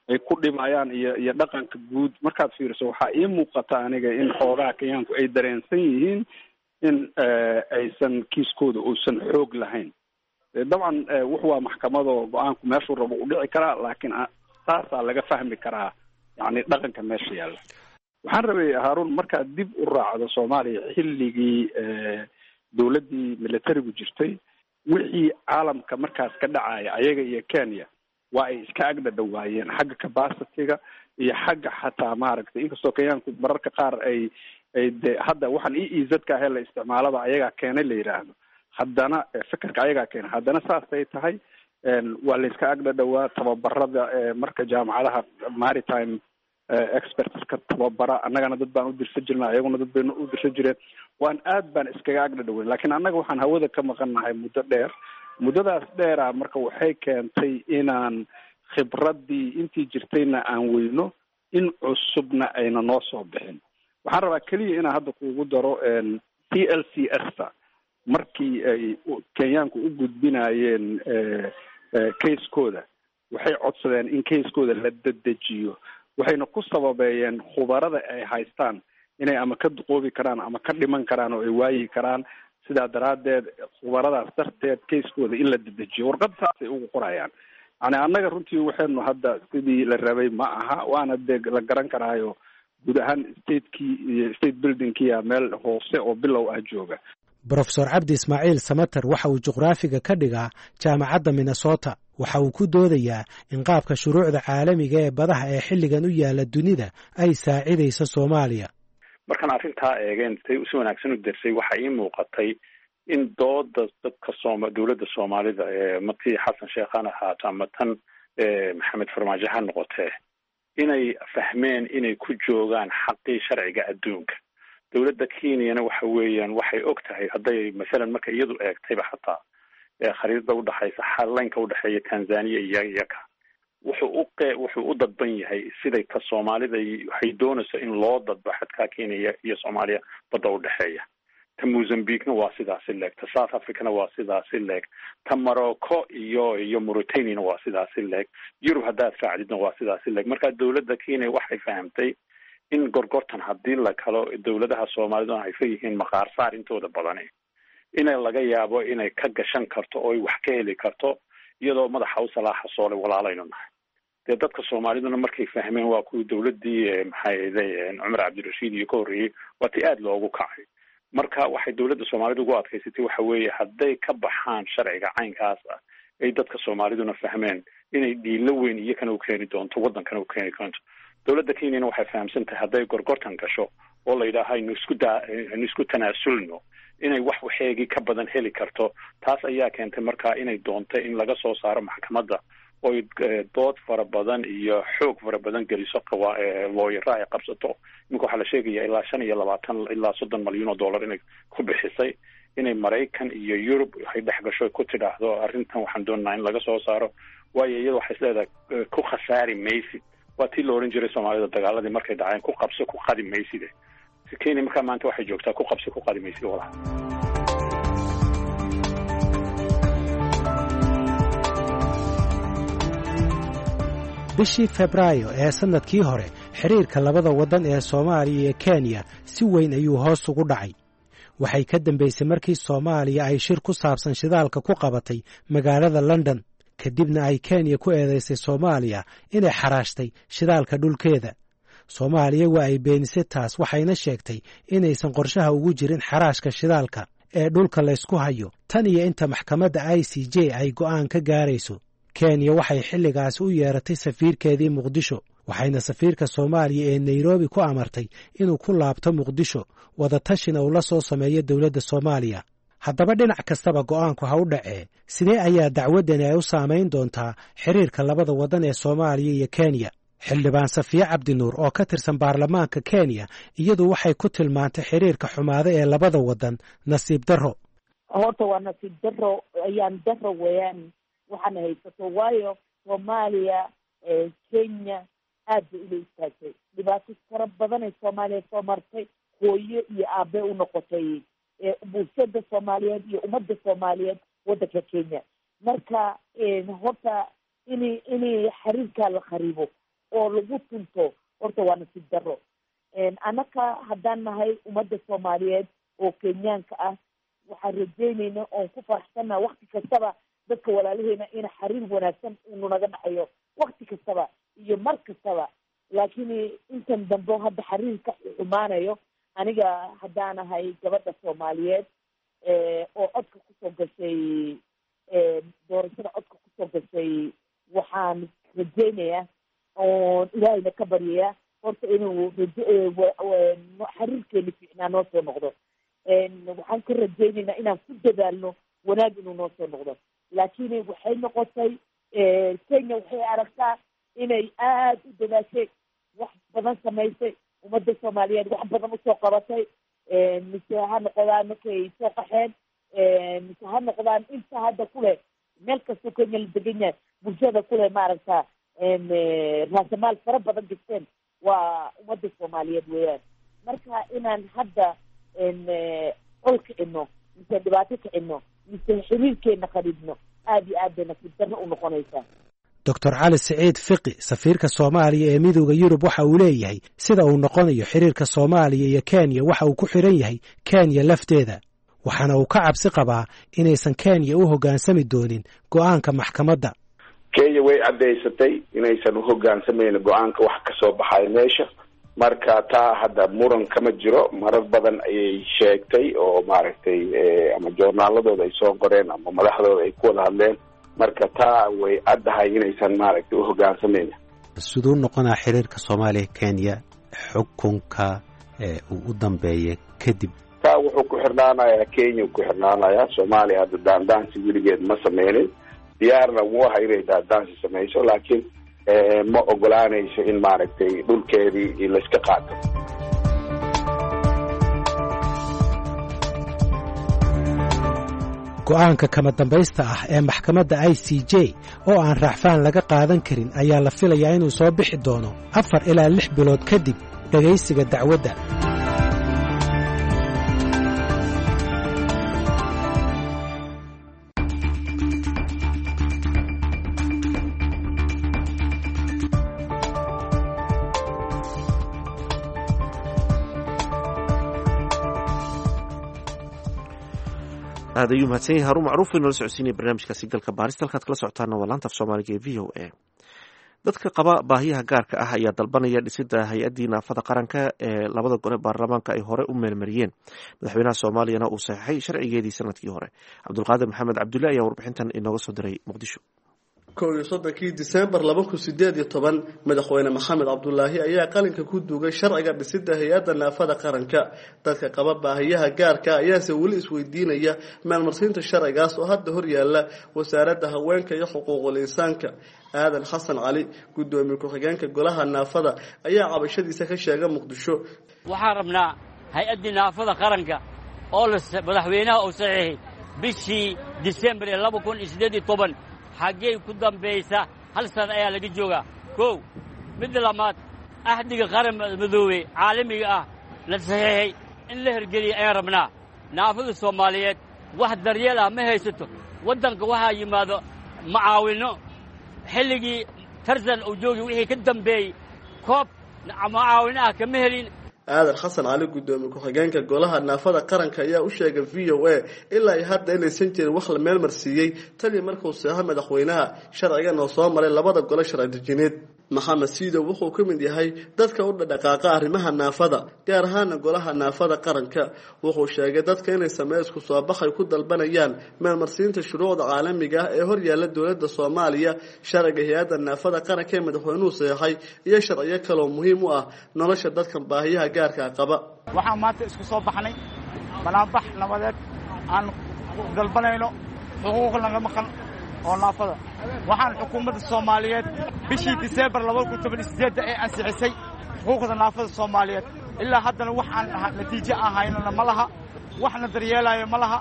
ay ku dhimayaan iyo dhaqanka guud markaad fiiriso waxaa ii muuqata aniga in xoogaha kenyaanku ay dareensan yihiin in aysan kiiskooda uusan xoog lahayn. dabcan wuxu waa maxkamado go-aanku meeshuu rabo u dhici karaa, laakiin saasaa laga fahmi karaa yani dhaqanka meesha yaalla. waxaan rabay haarun markaad dib u raacdo soomaaliya xilligii dawladdii militarigu jirtay, wixii caalamka markaas ka dhacaya ayaga iyo Kenya waa ay iska agdhadhawaayeen xagga capacity-ga iyo xagga xataa maaragtay inkastoo kenyaanku mararka qaar ay de hadda waxaan EEZ-ka ahee la isticmaalaba ayagaa keenay la yidhaahdo, haddana fikirka ayagaa keenay, haddana saasay tahay waa la iska agdhadhawaa. tababarada marka jaamacadaha maritime expertska tababara annagana dad baan u dirsan jirnay, ayaguna dad bayna u dirsan jireen, waan aad baan iskaga agdhadhaweyn. laakiin annaga waxaan hawada ka maqannahay muddo dheer. muddadaas dheera marka waxay keentay inaan khibraddii intii jirtayna aan weyno, in cusubna ayna noo soo bixin. waxaan rabaa keliya inaan hadda kuugu daro TLCS-ta markii ay kenyaanku u gudbinayeen case-kooda, waxay codsadeen in case-kooda la dedejiyo, waxayna ku sababeeyeen khubarada ay haystaan inay ama ka duqoobi karaan ama ka dhiman karaan oo ay waayi karaan. sidaa daraaddeed khubaradaas darteed case-kooda in la dedejiyo warqad saasay ugu qorayaan. yani annaga runtii waxaynu hadda sidii la rabay ma aha, waana dee la garan karaayo guud ahaan stateki iyo state buildingkiya meel hoose oo bilow ah jooga. brofesor cabdi ismaaciil samater waxa uu juqraafiga ka dhigaa jaamacadda Minnesota. waxa uu ku doodayaa in qaabka shuruucda caalamiga ee badaha ee xilligan u yaala dunida ay saacidayso Soomaaliya. markaan arrintaa eegeen say si wanaagsan u darsay waxaa ii muuqatay in dooda dadka dawladda Soomaalida matii xasan sheekhan ahaato ama tan maxamed farmaajo ha noqotee inay fahmeen inay ku joogaan xaqii sharciga adduunka. dawladda Kenyana waxa weeyaan waxay og tahay hadday masalan marka iyadu eegtayba xataa khariidada u dhaxaysa xallaynka u dhaxeeya Tanzania iyo iyaka wuxuu u dadban yahay siday ka Soomaalida waxay doonayso in loo dadbo xadka Kenya iyo Soomaaliya badda u dhaxeeya. ta Mozambique-na waa sidaasi leeg, ta South Africa-na waa sidaasi leeg, ta Morocco iyo Mauritania-na waa sidaasi leeg, Yurub haddaad raacdidna waa sidaasi leeg. marka dawladda Kenya waxay fahamtay in gorgortan haddii la kalo dawladaha Soomaalida ay fa yihiin maqaar saar intooda badani inay laga yaabo inay ka gashan karto oo ay wax ka heli karto iyadoo madaxa u salaaxa soolay walaalaynu nahay. dee dadka Soomaaliduna markay fahmeen waa kuwii dawladdii maxay Cumar Cabdirashiid iyo ka horreeyey waa ti aad loogu kacay. marka waxay dawladda Soomaalida ugu adkaysatay waxa weeye hadday ka baxaan sharciga caynkaas ah ay dadka Soomaaliduna fahmeen inay dhiilo weyn iyo kana u keeni doonto waddankana u keeni doonto. dawladda Kenyana waxay fahamsan tahay hadday gorgortan gasho oo la yidhaaha aynu isku tanaasulno inay wax waxeegii ka badan heli karto. taas ayaa keentay markaa inay doonto in laga soo saaro maxkamadda oo dood fara badan iyo xoog fara badan geliso looyara ay qabsato. iminka waxaa la sheegaya ilaa 25 ilaa 30 malyan oo dollar inay ku bixisay inay Maraykan iyo Yurub ay dhex gasho ku tidhaahdo arrintan waxaan doonaynaa in laga soo saaro, waayo iyada waxay isleedahay ku khasaari maysid. waa tii la oran jiray Soomaalida dagaaladii markay dhaceen ku qabso ku qadi maysid. Kenya markaa maanta waxay joogtaa ku qabso ku qadi maysid walaal. bishii Febraayo ee sanadkii hore xiriirka labada waddan ee Soomaaliya iyo Kenya si weyn ayuu hoos ugu dhacay. waxay ka dambeysay markii Soomaaliya ay shir ku saabsan shidaalka ku qabatay magaalada London, kadibna ay Kenya ku eedeysay Soomaaliya inay xaraashtay shidaalka dhulkeeda. Soomaaliya waa ay beenisay taas, waxayna sheegtay inaysan qorshaha ugu jirin xaraashka shidaalka ee dhulka la isku hayo tan iyo inta maxkamadda ICJ ay go'aan ka gaarayso. Kenya waxay xilligaas u yeeratay safiirkeedii Muqdisho, waxayna safiirka Soomaaliya ee Nairobi ku amartay inuu ku laabto Muqdisho wada tashina uu la soo sameeyo dawladda Soomaaliya. haddaba dhinac kastaba go'aanku ha u dhacee sidee ayaa dacwaddani ay u saamayn doontaa xiriirka labada waddan ee Soomaaliya iyo Kenya? xildhibaan Safiya Cabdinuur oo ka tirsan baarlamaanka Kenya iyadu waxay ku tilmaantay xiriirka xumaada ee labada waddan nasiib darro. horta waa nasiib darro, ayaan darro weeyaan waxaana haysato, waayo Soomaaliya Kenya aad bay ula istaagtay. dhibaato fara badan ay Soomaaliya soo martay, hooyo iyo aabe u noqotay bulshada Soomaaliyeed iyo ummadda Soomaaliyeed waddanka Kenya. marka horta inay xiriirkaa la kharibo oo lagu tunto horta waa nasiib darro. Annaka haddaan nahay ummadda Soomaaliyeed oo Kenyaanka ah waxaan rajeynayna oon ku faraxsannaha wakti kastaba dadka walaalaheena in xiriir wanaagsan uu naga dhaxayo wakti kastaba iyo mar kastaba. laakiin intan dambe hadda xiriirka xumaanayo aniga haddaan ahay gabadha Soomaaliyeed oo codka kusoo gashay doorashada codka kusoo gashay waxaan rajeynayaa oo ilaahayna ka baryayaa horta inuu xiriirkeena fiicnaa noo soo noqdo. waxaan ka rajeynaynaa inaan ku dadaalno wanaag inuu noo soo noqdo. laakiin waxay noqotay Kenya waxay aragtaa inay aad u dadaashay wax badan samaysay ummadda Soomaaliyeed wax badan usoo qabatay mise ha noqdaan markay soo qaxeen mise ha noqdaan inta hadda kule meel kastoo Kenya la degan yahay bulshada kule maaragtaa raasamaal fara badan gasteen waa ummadda Soomaaliyeed weeyaan. marka inaan hadda col kicino mise dhibaato kicino mise xiriirkeena qadibno aad iyo aad bay nasiib darro u noqonaysaa. Dr. Cali Siciid Fiqi safiirka Soomaaliya ee Midowga Yurub waxa uu leeyahay sida uu noqonayo xiriirka Soomaaliya iyo Kenya waxa uu ku xiran yahay Kenya lafteeda waxaana uu ka cabsi qabaa inaysan Kenya u hoggaansami doonin go'aanka maxkamadda. Kenya way cadeysatay inaysan u hoggaansameyn go'aanka wax ka soo baxay meesha marka taa hadda muran kama jiro. marar badan ayay sheegtay oo maaragtay ama joornaaladooda ay soo qoreen ama madaxdooda ay ku wada hadleen marka taa way caddahay inaysan maaragtay u hoggaansameyn. siduu noqonaa xiriirka Soomaaliya Kenya xukunka uu u dambeeyay kadib taa wuxuu ku xirnaanayaa Kenya ku xirnaanayaa Soomaaliya hadda daandaansi weligeed ma sameynin diyaarna wuu ahaa inay daandaansi samayso laakiin ma ogolaanayso in maaragtay dhulkeedii la iska qaato. go'aanka kama dambaysta ah ee maxkamadda ICJ oo aan raaxfaan laga qaadan karin ayaa la filayaa inuu soo bixi doono 4 ilaa 6 bilood kadib dhageysiga dacwadda. aad ayuu mahadsan yahay Haruun Macruuf inoo la socodsiinaya barnaamijkaasi galka baarista halkaad kala socotaana waa laanta af Soomaaliga ee VOA. dadka qaba baahiyaha gaarka ah ayaa dalbanaya dhisidda hay-addii naafada qaranka ee labada gole baarlamaanka ay hore u meelmariyeen madaxweynaha Soomaaliyana uu saxay sharcigeedii sanadkii hore. Cabdulqaadir Maxamed Cabdulle ayaa warbixintan inooga soo diray Muqdisho. 31 Diseembar 2018 madaxweyne Maxamed Cabdullaahi ayaa qalinka ku duugay sharciga dhisidda hay-adda naafada qaranka. dadka qaba baahiyaha gaarka ayaase weli isweydiinaya maalmarsiinta sharcigaas oo hadda hor yaala wasaaradda haweenka iyo xuquuqul insaanka. aadan xasan cali gudoomiye ku-xigeenka golaha naafada ayaa cabashadiisa ka sheegay Muqdisho. waxaan rabnaa hay-addii naafada qaranka oo madaxweynaha uu saxeeyay bishii Diseembar 2018 xaggee ku dambaysa hal sano ayaa laga joogaa. kow mid labaad ahdiga qaran madoobe caalamiga ah la saxeeyay in la hirgeliyo ayaan rabnaa. naafada Soomaaliyeed wax daryeel ah ma haysato. waddanka waxaa yimaado macaawino xilligii tarsan uu joogay wixii ka dambeeyay koob macaawino ah kama helin. aadan xasan cali gudoomiye ku-xigeenka golaha naafada qaranka ayaa u sheegay VOA ilaa ay hadda inaysan jirin wax la meel marsiiyey tani markuu saxay madaxweynaha sharcigan oo soo maray labada gole sharci dejineed. Maxamed Siidow wuxuu ka mid yahay dadka u dhaqaaqa arrimaha naafada gaar ahaan golaha naafada qaranka. wuxuu sheegay dadka inay sameeyaan isku soo baxay ku dalbanayaan meel marsiinta shuruucda caalamiga ah ee hor yaala dowladda Soomaaliya sharciga hay-adda naafada qaranka ee madaxweynuhu saxay iyo sharciyo kale oo muhiim u ah nolosha dadka baahiyaha gaarka qaba. waxaan maanta isku soo baxnay banaanbax nabadeed aan dalbanayno xuquuq laga maqan oo naafada. waxaan xukuumadda Soomaaliyeed bishii Diseembar 2018 ee ansixisay xuquuqda naafada Soomaaliyeed ilaa haddana waxaan natiijo ahaynana ma laha waxna daryeelayo ma laha.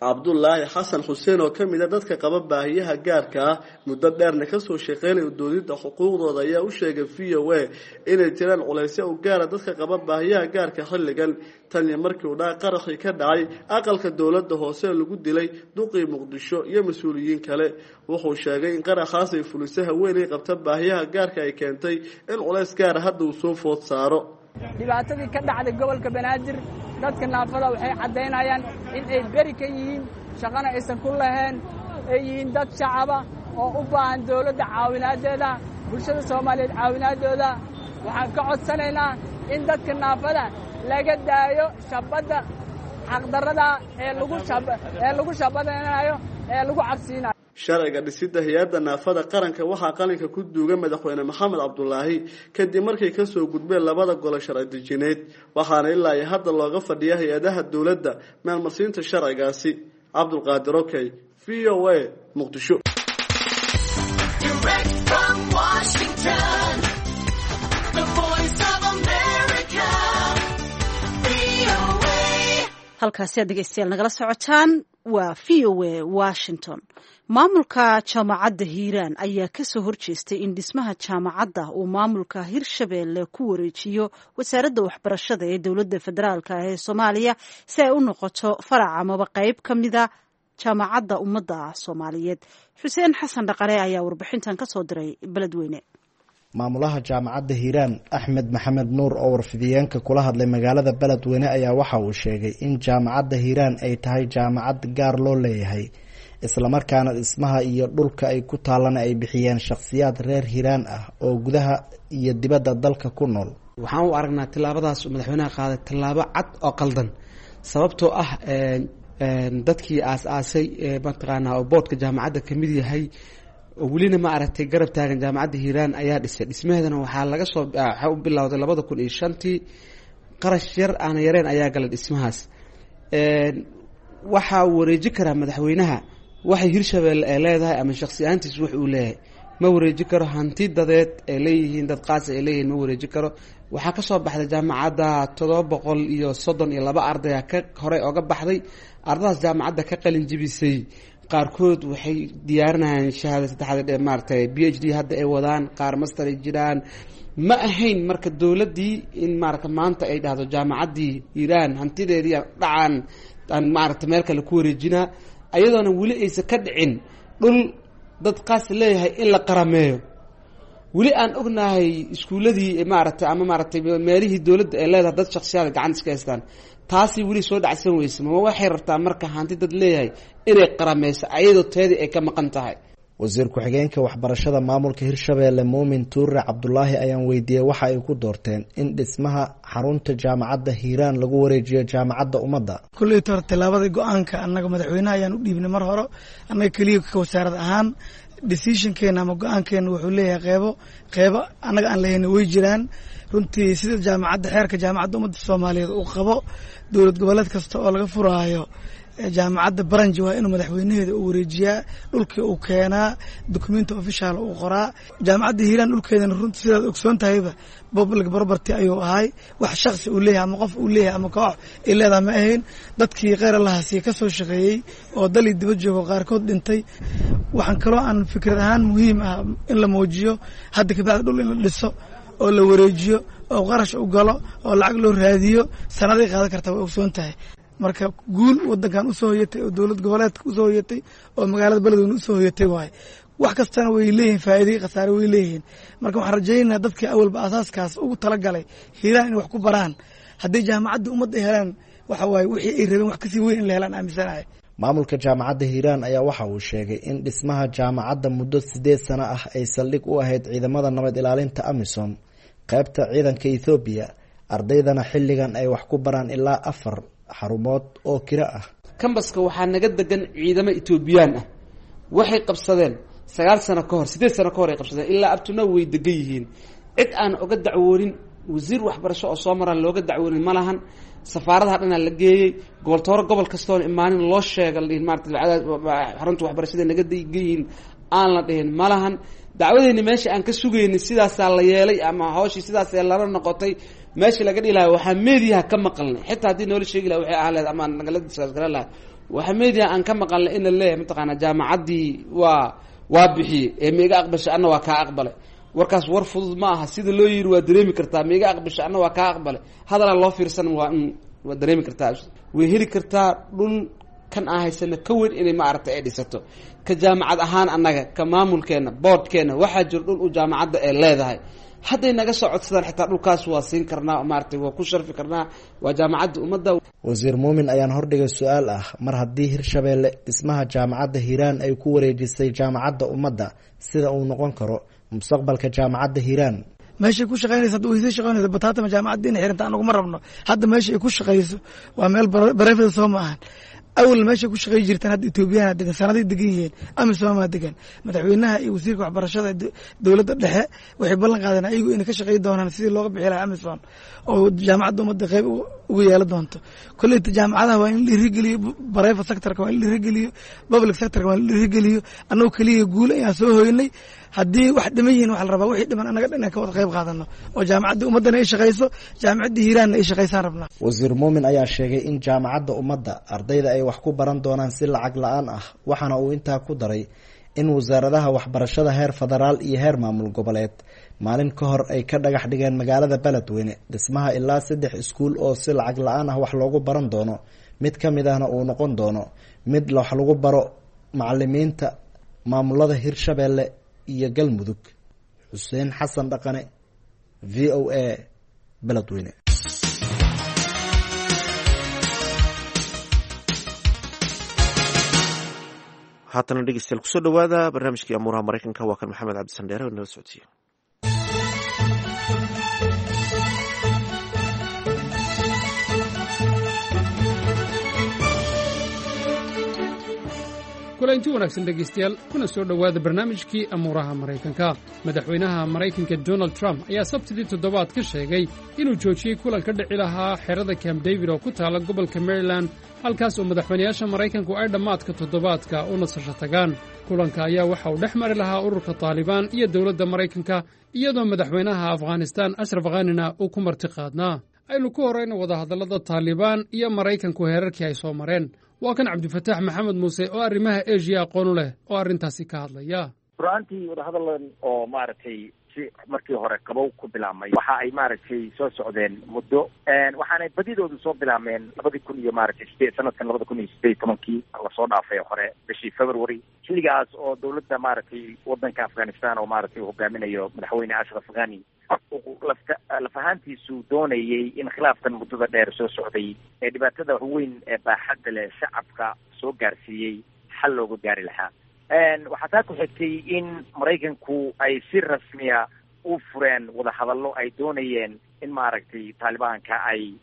cabdulaahi xasan xuseen oo ka mid a dadka qaba baahiyaha gaarka ah muddo dheerna kasoo shaqeynaya doodidda xuquuqdooda ayaa u sheegay v o a inay jiraan culaysyo u gaara dadka qaba baahiyaha gaarka xilligan tan iyo markii uu dhaca qaraxii ka dhacay aqalka dowladda hoose lagu dilay duqii muqdisho iyo mas-uuliyiin kale wuxuu sheegay in qaraxaas ay fulisay haweenay qabta baahiyaha gaarka ay keentay in culays gaara hadda uu soo food saaro dhibaatadii ka dhacday gobolka banaadir dadka naafada waxay caddaynayaan in ay beri ka yihiin shaqana aysan ku lahayn ay yihiin dad shacaba oo u baahan dawladda caawinaadeeda bulshada soomaaliyeed caawinaadooda waxaan ka codsanaynaa in dadka naafada laga daayo shabadda xaqdarrada ee lagu shabadaynayo ee lagu cabsiinayo sharciga dhisidda hay-adda naafada qaranka waxaa qalinka ku duuga madaxweyne maxamed cabdulaahi kadib markay kasoo gudbeen labada gole sharci dejineed waxaana ilaa iyo hadda looga fadhiya hay-adaha dowladda maalmarsiinta sharcigaasi cabdulqaadir okey v o a muqdisho halkaasi aad dhegeystayaal nagala socotaan waa v o a washington maamulka jaamacadda hiiraan ayaa kasoo horjeestay in dhismaha jaamacadda uu maamulka hirshabeelle ku wareejiyo wasaaradda waxbarashada ee dowladda federaalk ee soomaaliya si ay u noqoto farac amaba qayb ka mida jaamacadda ummadda soomaaliyeed xuseen xasan dhaqale ayaa warbixintan kasoo diray beledweyne maamulaha jaamacadda hiiraan axmed maxamed nuur oo warfidiyeenka kula hadlay magaalada beledweyne ayaa waxa uu sheegay in jaamacadda hiiraan ay tahay jaamacad gaar loo leeyahay islamarkaana dhismaha iyo dhulka ay ku taalana ay bixiyeen shakhsiyaad reer hiiraan ah oo gudaha iyo dibadda dalka ku nool waxaan u aragnaa tillaabadaas madaxweynaha qaaday tillaabo cad oo qaldan sababtoo ah dadkii aas-aasay mataqaanaa oo boodhka jaamacadda ka mid yahay oo welina ma aragtay garab taagan jaamacadda hiiraan ayaa dhisay dhismaheedana waxaa u bilowday 2005 qarash yar aana yareen ayaa galay dhismahaas waxaa uu wareeji karaa madaxweynaha waxay hirshabeelle ay leedahay ama shakhsi ahaantiis wax uu leeyahay ma wareeji karo hanti dadeed ay leeyihiin dad qaas ay leeyihiin ma wareeji karo waxaa kasoo baxday jaamacadda 732 ardaya ka horey oga baxday ardadaas jaamacadda ka qalin jibisay qaarkood waxay diyaarinayaan shahaada saddexaad maaragtay PhD hadda ay wadaan qaar master ay jiraan ma ahayn marka dowladdii in maaragta maanta ay dhahdo jaamacaddii Hiiraan hantideedii dhacaan aan maaragta meel kale ku wareejinaa ayadoona weli aysan ka dhicin dhul dad qaas leeyahay in la qarameeyo weli aan ognahay iskuuladii maaragtay ama maaragtay meelihii dowladda ay leedahay dad shakhsiyaad gacan iska haystaan taasi weli soo dhacsan weyse ma waxay rabtaa marka hanti dad leeyahay inay qarameyso ayadoo teedii ay ka maqan tahay wasiir ku-xigeenka waxbarashada maamulka hirshabeelle muumin tuure cabdulaahi ayaan weydiiyey waxa ay ku doorteen in dhismaha xarunta jaamacadda hiiraan lagu wareejiyo jaamacadda ummadda kulleyta hore tillaabada go-aanka annaga madaxweynaha ayaan u dhiibnay mar hore annaga keliya ka wasaarad ahaan decisionkeena ama go-aankeena wuxuu leeyahay qeybo annaga aan lahayna way jiraan runtii sida jaamacadda xeerka jaamacadda ummadda soomaaliyeed uu qabo dowlad goboleed kasta oo laga furaayo jaamacadda baranji waa inuu madaxweynaheeda u wareejiyaa dhulkii uu keenaa documenti official uu qoraa jaamacadda hiiraan dhulkeedana runtii sidaad ogsoon tahayba public property ayuu ahay wax shaksi uu leeyahay ama qof uu leeyahay ama koox ay leedaha ma ahayn dadkii kheyr allahasi ka soo shaqeeyey oo dalii dibad joogo qaarkood dhintay waxaan kaloo aan fikrad ahaan muhiim ah in la muujiyo hadda kabacdi dhul in la dhiso oo la wareejiyo oo qarash u galo oo lacag loo raadiyo sanaday qaadan kartaa way ogsoon tahay marka guul wadankan usoo hoyatay oo dowlad goboleedka usoo hoyatay oo magaalada beledweyne usoo hoyatay waaye wax kastana way leeyihiin faa'iiday khasaare way leeyihiin marka waxaan rajaynaynaa dadkii awalba asaaskaas ugu talagalay hiiraan inay wax ku baraan haddii jaamacadda ummadda ay helaan waxa waaye wixii ay rabeen wax kasii weyn in la helaan aaminsanahay maamulka jaamacadda hiiraan ayaa waxa uu sheegay in dhismaha jaamacadda muddo 8 sano ah ay saldhig u ahayd ciidamada nabad ilaalinta amisom qaybta ciidanka Ethiopia ardaydana xilligan ay wax ku baraan ilaa 4 xarumood oo kira ah kambaska waxaa naga degan ciidamo Ethiopian ah waxay qabsadeen 9 sano ka hor 8 sano ka hor ay qabsadeen ilaa abtuna way degan yihiin cid aan uga dacwoonin wasiir waxbarasho oo soo maran looga dacwoonin ma lahan safaaradaha dhan la geeyay goboltooro gobol kastoo imaanin loo sheegay maartay xarunta waxbarashada naga degan aan la dhihin ma lahan dacwadeena meesha aan ka sugaynin sidaas la yeelay ama hawshii sidaas ay la noqotay meesha laga dhilaayo waxa meediyaha ka maqalnay xitaa hadii noola sheegi lahaa waxay ahayd ama nagaladiisaas garan lahaa waxa media aan ka maqalnay in la leeyahay mataqaanaa jaamacaddii waa bixiyey ee meiga aqbashay anna waa kaa aqbalay warkaas war fudud ma aha sida loo yiri waa dareemi kartaa meiga aqbashay anna waa kaa aqbalay hadalaan loo fiirsan waa dareemi kartaa way heli kartaa dhul kan aan haysana ka weyn inay maaragtay ay dhisato ka jaamacad ahaan annaga ka maamulkeena boardkeena waxaa jira dhul u jaamacadda ee leedahay hadday naga soo codsadaan xitaa dhulkaas waa siin karnaa maaragtay waa ku sharfi karnaa waa jaamacadda ummadda. wasiir muumin ayaan hordhigay su-aal ah mar haddii hirshabeelle dhismaha jaamacadda hiiraan ay ku wareejisay jaamacadda ummadda sida uu noqon karo mustaqbalka jaamacadda hiiraan. meeshay ku shaqeynaysa hadda way sii shaqeynaysa bataatama jaamacadda inay xirinta anaguma rabno hadda meesha ay ku shaqeyso waa meel bareefada soo ma ahan awal meeshay ku shaqey jirtaan hadda etoobiyana degan sanaday degan yihiin amisomaa degan madaxweynaha iyo wasiirka waxbarashada dowladda dhexe waxay ballan qaadeen ayagu inay ka shaqey doonaan sidii looga bixi lahaa amisom oo jaamacadda ummadda qayb uga yeelan doonto kolleyta jaamacadaha waa in la dhiirigeliyo private sectorka waa in la dhiirigeliyo public sectorka waa in la dhiirigeliyo annagoo keliya guul ayaan soo hoynay haddii wax dhiman yihiin waxa la rabaa wixii dhiman annaga dhan ka wada qayb qaadano oo jaamacadda ummaddana ay shaqayso jaamacadda hiiraanna ay shaqaysaan rabnaa. wasiir muumin ayaa sheegay in jaamacadda ummadda ardayda ay wax ku baran doonaan si lacag la-aan ah waxaana uu intaa ku daray in wasaaradaha waxbarashada heer federaal iyo heer maamul goboleed maalin ka hor ay ka dhagax dhigeen magaalada beledweyne dhismaha ilaa 3 iskuul oo si lacag la-aan ah wax loogu baran doono mid ka mid ahna uu noqon doono mid wax lagu baro macalimiinta maamulada hirshabeelle iyo galmudug. xuseen xasan dhaqane v o a beledweyne. haatana dhegeystayaal kusoo dhawaada barnaamijkii amuuraha maraykanka waa kan maxamed cabdisandheere oo nala socodsiiye. kulanti wanaagsan dhegaystayaal kuna soo dhowaada barnaamijkii amuuraha maraykanka madaxweynaha maraykanka donald trump ayaa sabtidii toddobaad ka sheegay inuu joojiyey kulan ka dhici lahaa xerada camp david oo ku taala gobolka maryland halkaas oo madaxweynayaasha maraykanku ay dhammaadka toddobaadka u nasasho tagaan kulanka ayaa waxa uu dhex mari lahaa ururka taalibaan iyo dowladda maraykanka iyadoo madaxweynaha afghanistaan ashraf ghanina uu ku marti qaadnaa aynu ku horrayno wadahadallada taalibaan iyo maraykanku heerarkii ay soo mareen waa kan cabdifataax maxamed muuse oo arrimaha eshiya aqoonu leh oo arrintaasi ka hadlaya. runtii wadahadalan oo maaragtay si markii hore qabow ku bilaabmay waxa ay maaragtay soo socdeen muddo waxaanay badidoodu soo bilaabmeen 2008 sanadkan 2018 lasoo dhaafay hore bishii February xilligaas oo dowladda maaragtay wadanka Afghanistan oo maaragtay hogaaminayo madaxweyne Ashraf Ghani lafahantiisu doonayay in khilaafkan muddada dheer soo socday ee dhibaatada weyn ee baaxadda leh shacabka soo gaarsiiyey xal looga gaari lahaa. waxaa taa ku xigtay in maraykanku ay si rasmiya u fureen wadahadallo ay doonayeen in maaragtay taalibaanka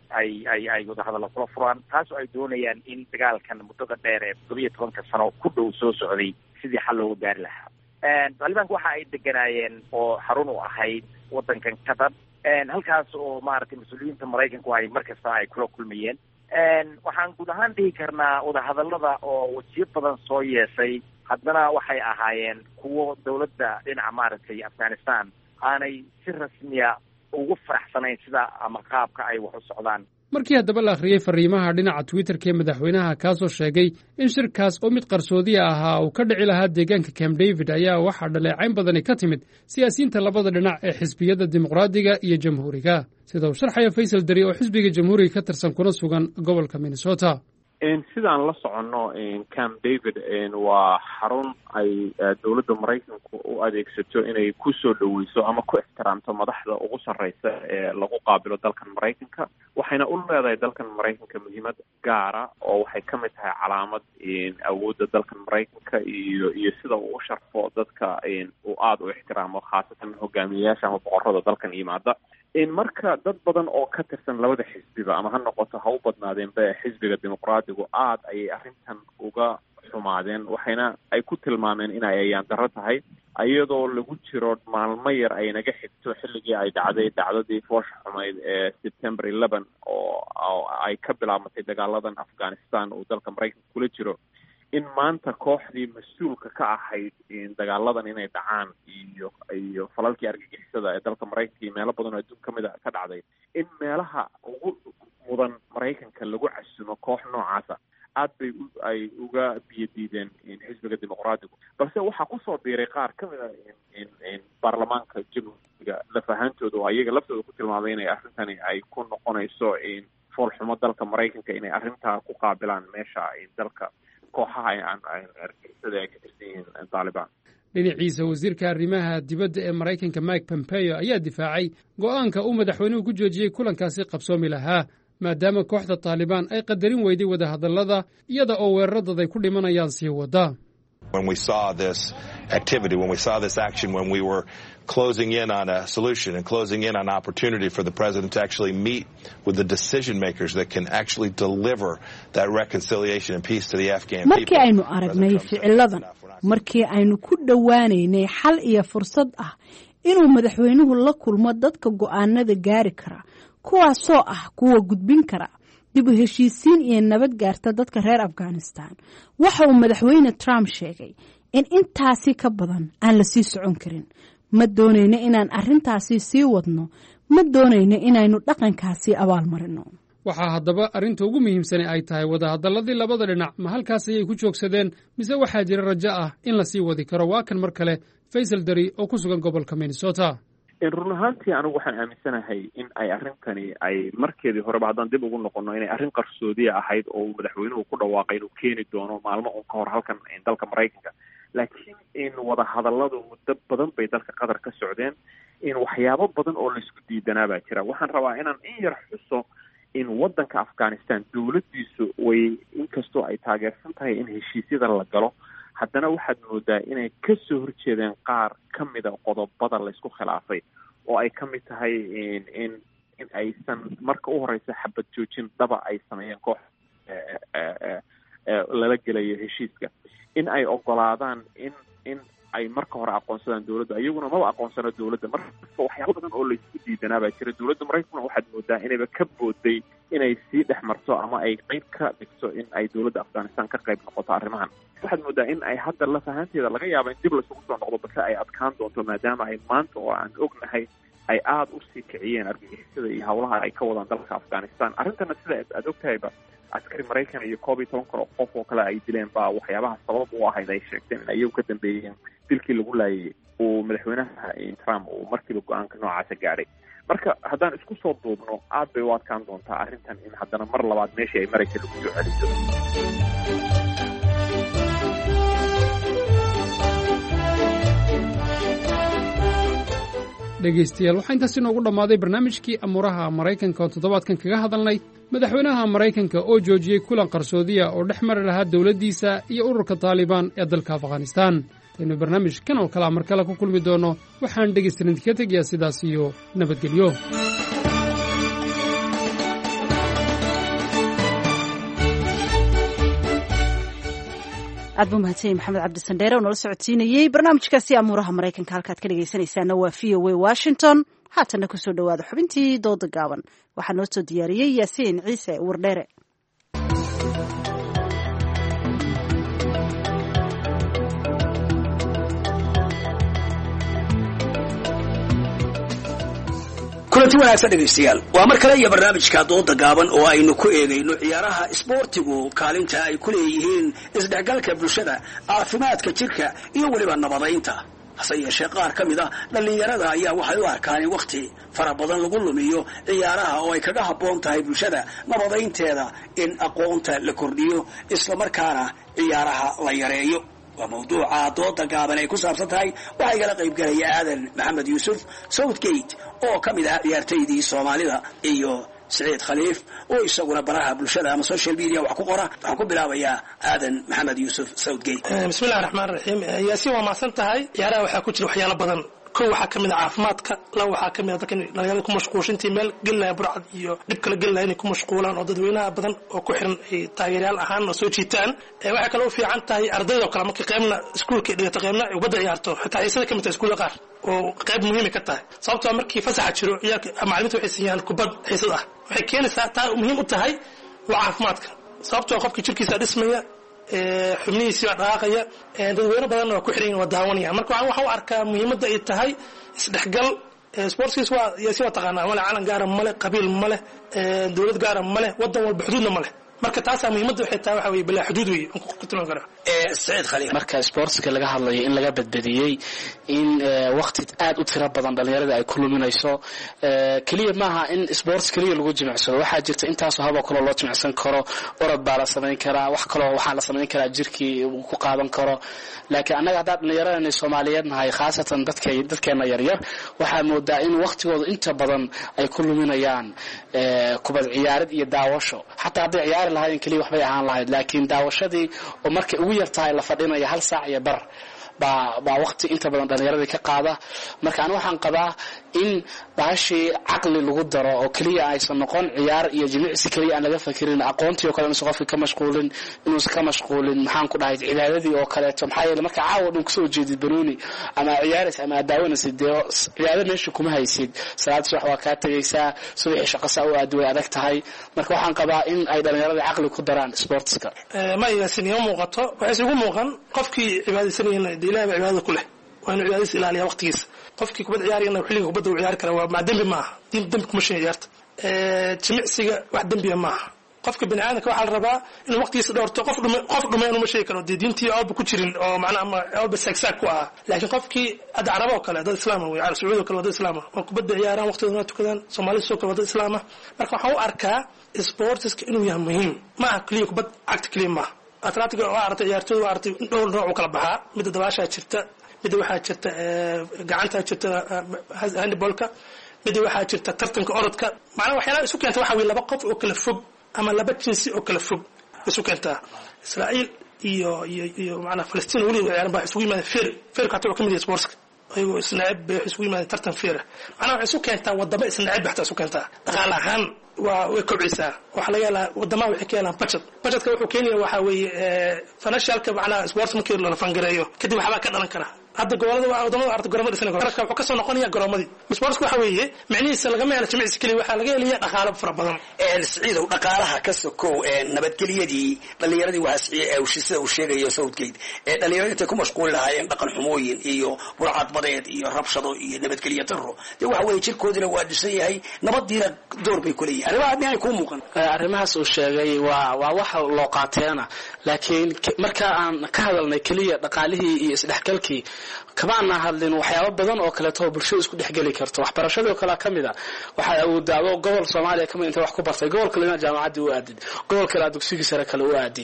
ay wadahadallo kula furaan taas oo ay doonayaan in dagaalkan muddada dheer ee 12 sano ku dhow soo socday sidii xal looga gaari lahaa. taalibaanka waxa ay deganaayeen oo xarun u ahayd wadankan Qatar halkaas oo maaragtay mas-uuliyiinta maraykanku ay markasta ay kula kulmayeen. waxaan guud ahaan dhihi karnaa wadahadallada oo wajiyo badan soo yeeshay haddana waxay ahaayeen kuwo dowladda dhinaca maaragtay Afghanistan aanay si rasmiya ugu faraxsanayn sida ama qaabka ay wax u socdaan. markii haddaba la akhriyey fariimaha dhinaca twitterka ee madaxweynaha kaasoo sheegay in shirkaas oo mid qarsoodiya ahaa uu ka dhici lahaa deegaanka camp david ayaa waxaa dhaleecayn badani ka timid siyaasiyiinta labada dhinac ee xisbiyada dimuqraadiga iyo jamhuuriga sida uu sharxaya faysal dari oo xisbiga jamhuuriga ka tirsan kuna sugan gobolka minnesota. sidaan la soconno camp david waa xarun ay dowladda maraykanku u adeegsato inay ku soo dhoweyso ama ku ixtiraamto madaxda ugu sarreysa ee lagu qaabilo dalkan maraykanka waxayna u leedahay dalkan maraykanka muhiimad gaara oo waxay ka mid tahay calaamad awoodda dalkan maraykanka iyo sida uu u sharfo dadka uu aada u ixtiraamo khaasatan hogaamiyeyaasha ama boqorada dalkan yimaada. marka dad badan oo ka tirsan labada xisbiba ama ha noqoto ha u badnaadeenba xisbiga dimuqraadigu aad ayay arrintan uga xumaadeen waxayna ay ku tilmaameen inay ayaan darro tahay iyadoo lagu jiro maalmo yar ay naga xigto xilligii ay dhacday dhacdadii foosha xumayd ee September 11 oo ay ka bilaabmatay dagaaladan Afghanistan oo dalka maraykanka kula jiro in maanta kooxdii mas-uulka ka ahayd dagaaladan inay dhacaan iyo falalkii argagixisada ee dalka maraykanka iyo meelo badan oo adduun ka mid a ka dhacday in meelaha ugu mudan maraykanka lagu casumo koox noocaasa aad bay ay uga biyadiideen xisbiga dimuqraadigu balse waxaa kusoo biiray qaar ka mid a baarlamaanka jamhuuriga lafahaantooda oo ayaga laftooda ku tilmaamay inay arrintani ay ku noqonayso foolxumo dalka maraykanka inay arrintaa ku qaabilaan meesha dalka kooxaha argagixisada ay ka tirsan yihiin taalibaan. dhinaciisa wasiirka arrimaha dibadda ee maraykanka mike pompeo ayaa difaacay go'aanka uu madaxweynuhu ku joojiyey kulankaasi qabsoomi lahaa maadaama kooxda taalibaan ay qadarin weyday wadahadallada iyada oo weeraradaday ku dhimanayaan sii wada. When we saw this activity, when we saw this action, when we were closing in on a solution and closing in on opportunity for the president to actually meet with the decision makers that can actually deliver that reconciliation and peace to the Afghan people. markii aynu aragnay ficiladan markii aynu ku dhowaanaynay xal iyo fursad ah inuu madaxweynuhu la kulmo dadka go'aanada gaari kara kuwaasoo ah kuwa gudbin kara dib u heshiisiin iyo nabad gaarta dadka reer Afghanistan waxa uu madaxweyne Trump sheegay in intaasi ka badan aan la sii socon karin ma doonayno inaan arrintaasi sii wadno ma doonayno inaynu dhaqankaasi abaal marino. waxaa haddaba arrinta ugu muhiimsan ay tahay wadahadalladii labada dhinac ma halkaas ayay ku joogsadeen mise waxaa jira rajo ah in la sii wadi karo. waa kan mar kale Faisal Dari oo ku sugan gobolka Minnesota. run ahaantii anigu waxaan aaminsanahay in ay arrintani ay markeedii horeba haddaan dib ugu noqono inay arrin qarsoodiya ahayd oo madaxweynuhu ku dhawaaqay inuu keeni doono maalmo uun ka hor halkan dalka maraykanka laakiin in wadahadalladu muddo badan bay dalka qatar ka socdeen in waxyaabo badan oo laisku diidanaa baa jira. waxaan rabaa inaan in yar xuso in waddanka Afghanistan dowladdiisu way inkastoo ay taageersan tahay in heshiisyada la galo haddana waxaad moodaa inay ka soo horjeedeen qaar ka mida qodobada laysku khilaafay oo ay ka mid tahay in aysan marka u horeysa xabad joojin dhaba ay sameeyeen koox lala gelayo heshiiska in ay ogolaadaan in ay marka hore aqoonsadaan dowladda iyaguna maba aqoonsano dowladda marka waxyaabo badan oo laysku diidanaa baa jira. dowladda maraykankuna waxaad moodaa inayba ka booday inay sii dhex marto ama ay qayb ka dhigto in ay dowladda Afghanistan ka qayb noqoto arrimahan. waxaad moodaa in ay hadda lafahanteeda laga yaabo in dib laysugu soo noqdo balse ay adkaan doonto maadaama ay maanta oo aan ognahay ay aada u sii kiciyeen argagixisada iyo howlaha ay ka wadaan dalka Afghanistan. arrintana sida aad ogtahayba askari maraykan iyo 11 qof oo kale ay dileen baa waxyaabaha sabab u ahayd ay sheegteen in ayagu ka dambeeyeen dilkii lagu laayay oo madaxweynaha Trump uu markiiba go'aanka noocaasa gaadhay. marka haddaan isku soo duubno aad bay u adkaan doontaa arrintan in haddana mar labaad meeshii ay maraykan lagu soo celiso. dhegaystayaal waxaa intaas inoogu dhammaaday barnaamijkii amuuraha maraykanka oo toddobaadkan kaga hadalnay madaxweynaha maraykanka oo joojiyey kulan qarsoodiya oo dhex mari lahaa dowladdiisa iyo ururka taalibaan ee dalka Afghanistan. aynu barnaamijkan oo kale mar kale ku kulmi doono waxaan dhegaystayaal idinka tegayaa sidaas iyo nabadgelyo. aad buu mahadsan yahay maxamed cabdi sandheere oo nala socodsiinayey barnaamijkaasi amuuraha maraykanka halkaad ka dhegaysanaysaana waa VOA Washington. haatanna ku soo dhowaada xubintii dooda gaaban waxaa noo soo diyaariyey yaasiin ciise wardheere. kulanti wanaagsan dhegaystayaal waa mar kale iyo barnaamijka dooda gaaban oo aynu ku eegayno ciyaaraha isboortigu kaalinta ay ku leeyihiin isdhexgalka bulshada caafimaadka jirka iyo weliba nabadaynta. hase yeeshee qaar ka mid a dhallinyarada ayaa waxay u arkaan in wakhti fara badan lagu lumiyo ciyaaraha oo ay kaga habboon tahay bulshada nabadaynteeda in aqoonta la kordhiyo islamarkaana ciyaaraha la yareeyo. waa mawduuca dooda gaaban ay ku saabsan tahay waxaa igala qayb galaya aadan maxamed yuusuf Southgate oo ka mid ah ciyaartaydii Soomaalida iyo Saciid Khaliif oo isaguna baraha bulshada ama social media wax ku qora. waxaan ku bilaabayaa aadan maxamed yuusuf Southgate. bismillaahir rahmaanir rahiim. yaasiin waa maasan tahay ciyaaraha waxaa ku jira waxyaalo badan. kow waxaa ka mid ah caafimaadka, laba waxaa ka mid ah dadka dhalinyarada ku mashquulshintii meel gelnaya burcad iyo dhib kala gelnaya inay ku mashquulaan oo dadweynaha badan oo ku xiran ay taageerayaal ahaan oo soo jiitaan. waxay kaloo u fiican tahay ardayda oo kale markii qaybna iskuulka dhigata qaybna ubadda ciyaarto xitaa xiisada ka mid tahay iskuulla qaar oo qayb muhiim ka tahay sababtoo markii fasaxa jiro ciyaalka macallimiintu waxay siiyaan kubad xiisad ah waxay keenaysaa taa muhiim u tahay waa caafimaadka sababtoo qofkii jirkiisa dhismaya xubnihiisii baa dhaqaaqaya dadweyne badan waa ku xiran waa daawanaya. marka waxaan u arkaa muhiimadda ay tahay isdhexgal. sportskiis waa yaasi waa taqaanaa male calan gaara male qabiil male dowlad gaara male wadan walba xuduudna male marka taasaa muhiimadda waxay tahay waxa weye bilaa xuduud wey aan ku tilmaami karaa saciid khaliil marka sportska laga hadlayo in laga badbadiyey in waqti aad u tiro badan dhalinyarada ay ku luminayso keliya maaha in sports keliya lagu jimicsado waxaa jirta intaasoo haboo kaloo loo jimicsan karo orod baa la samayn karaa wax kaloo waxaa la samayn karaa jirkii uu ku qaadan karo laakiin annaga haddaan dhallinyaradani soomaaliyeed nahay khaasatan dadkeena yaryar waxaa moodaa in waqtigooda inta badan ay ku luminayaan kubad ciyaarid iyo daawasho xataa hadday ciyaari lahayn keliya waxbay ahaan lahayd laakiin daawashadii oo markay ugu yar tahay la fadhinaya 1 saac iyo bar baa waqti inta badan dhalinyarada ka qaada marka aan waxaan qabaa in baashi aqli lagu daro oo kaliya aysan noqon ciyaar iyo jimicsi kaliya aan laga fakirin aqoontii oo kale in qofka ka mashquulin inuu ka mashquulin maxaan ku dhahay cibaadadii oo kale to maxay yeelay marka caawa dhan kusoo jeedid banooni ama ciyaaris ama daawanaysid ciyaarada meesha kuma haysid salaad subax waa ka tagaysaa subax shaqo saa u aad way adag tahay marka waxaan qabaa in ay dhalinyarada aqli ku daraan sportska ma yasiniyo muuqato waxay ugu muuqan qofkii cibaadaysanayna ilaahay cibaadada ku leh waa inuu cibaadadiisa ilaaliyaa waqtigiisa qofkii kubad ciyaarayna xilliga kubadda uu ciyaari kara waa ma dambi maaha dambi kuma shan ciyaarta jimicsiga wax dambiya maaha qofka bini aadamka waxaa la rabaa inuu waqtigiisa dhowrto qof dhume inuu ma sheegi karo dee diintii ooba ku jirin oo macnaha ama ooba saagsaag ku ahaa laakiin qofkii hadda carabo oo kale dad islaama wey carab sacuudi oo kale waa dad islaama oo kubadda ciyaaraan waqtigooda tukadaan soomaalida sidoo kale waa dad islaama marka waxaan u arkaa sportiska inuu yahay muhiim maaha keliya kubad cagta keliya maaha atletiga waa aragtay ciyaartooyda waa aragtay dhowr nooc u kala baxaa midda dabaashaa jirta midda waxaa jirta gacantaa jirta handballka midda waxaa jirta tartanka orodka macnaha waxyaalaha isu keenta waxa weye laba qof oo kala fog ama laba jinsi oo kala fog isu keentaa israa'iil iyo macnaha falastiin weli ciyaaran baa isugu yimaadeen feerka hataa waa ka mid yahay sportska ayagoo isnaacib bay isugu yimaadeen tartan feera macnaha waxay isu keentaa wadamo isnaacib bay hataa isu keentaa dhaqaale ahaan way kobcisaa waxaa laga helaa wadamaha waxay ka helaan budgetka wuxuu keenaya waxaa weeye financialka macnaha sports markii la fangareeyo kadib waxbaa ka dhalan kara hadda gobolada wadamada arta garoomada dhisana qarashka wuxuu ka soo noqonaya garoomadii sportska waxa weeye macnihiisa lagama helo jimicsi kaliya waxaa laga helaya dhaqaale fara badan siciidow dhaqaalaha ka sokow nabadgelyadii dhallinyaradii sida uu sheegayo Southgate dhallinyaradii intay ku mashquuli lahaayeen dhaqan xumooyin iyo burcad badeed iyo rabshado iyo nabadgelyo darro dee waxa weeye jirkoodina waa dhisan yahay nabadiina door bay ku leeyihiin arrimaha miyay ku muuqan arrimahaas uu sheegay waa wax loo qaateena laakiin marka aan ka hadalnay kaliya dhaqaalihii iyo isdhexgalkii kama aan hadlin waxyaabo badan oo kale oo bulshada isku dhexgali karto waxbarashada kale kamida waxa uu daado gobol Soomaaliya kamid inta wax ku bartay gobol kale jaamacadii u aadid gobol kale dugsiga sare kale u aadid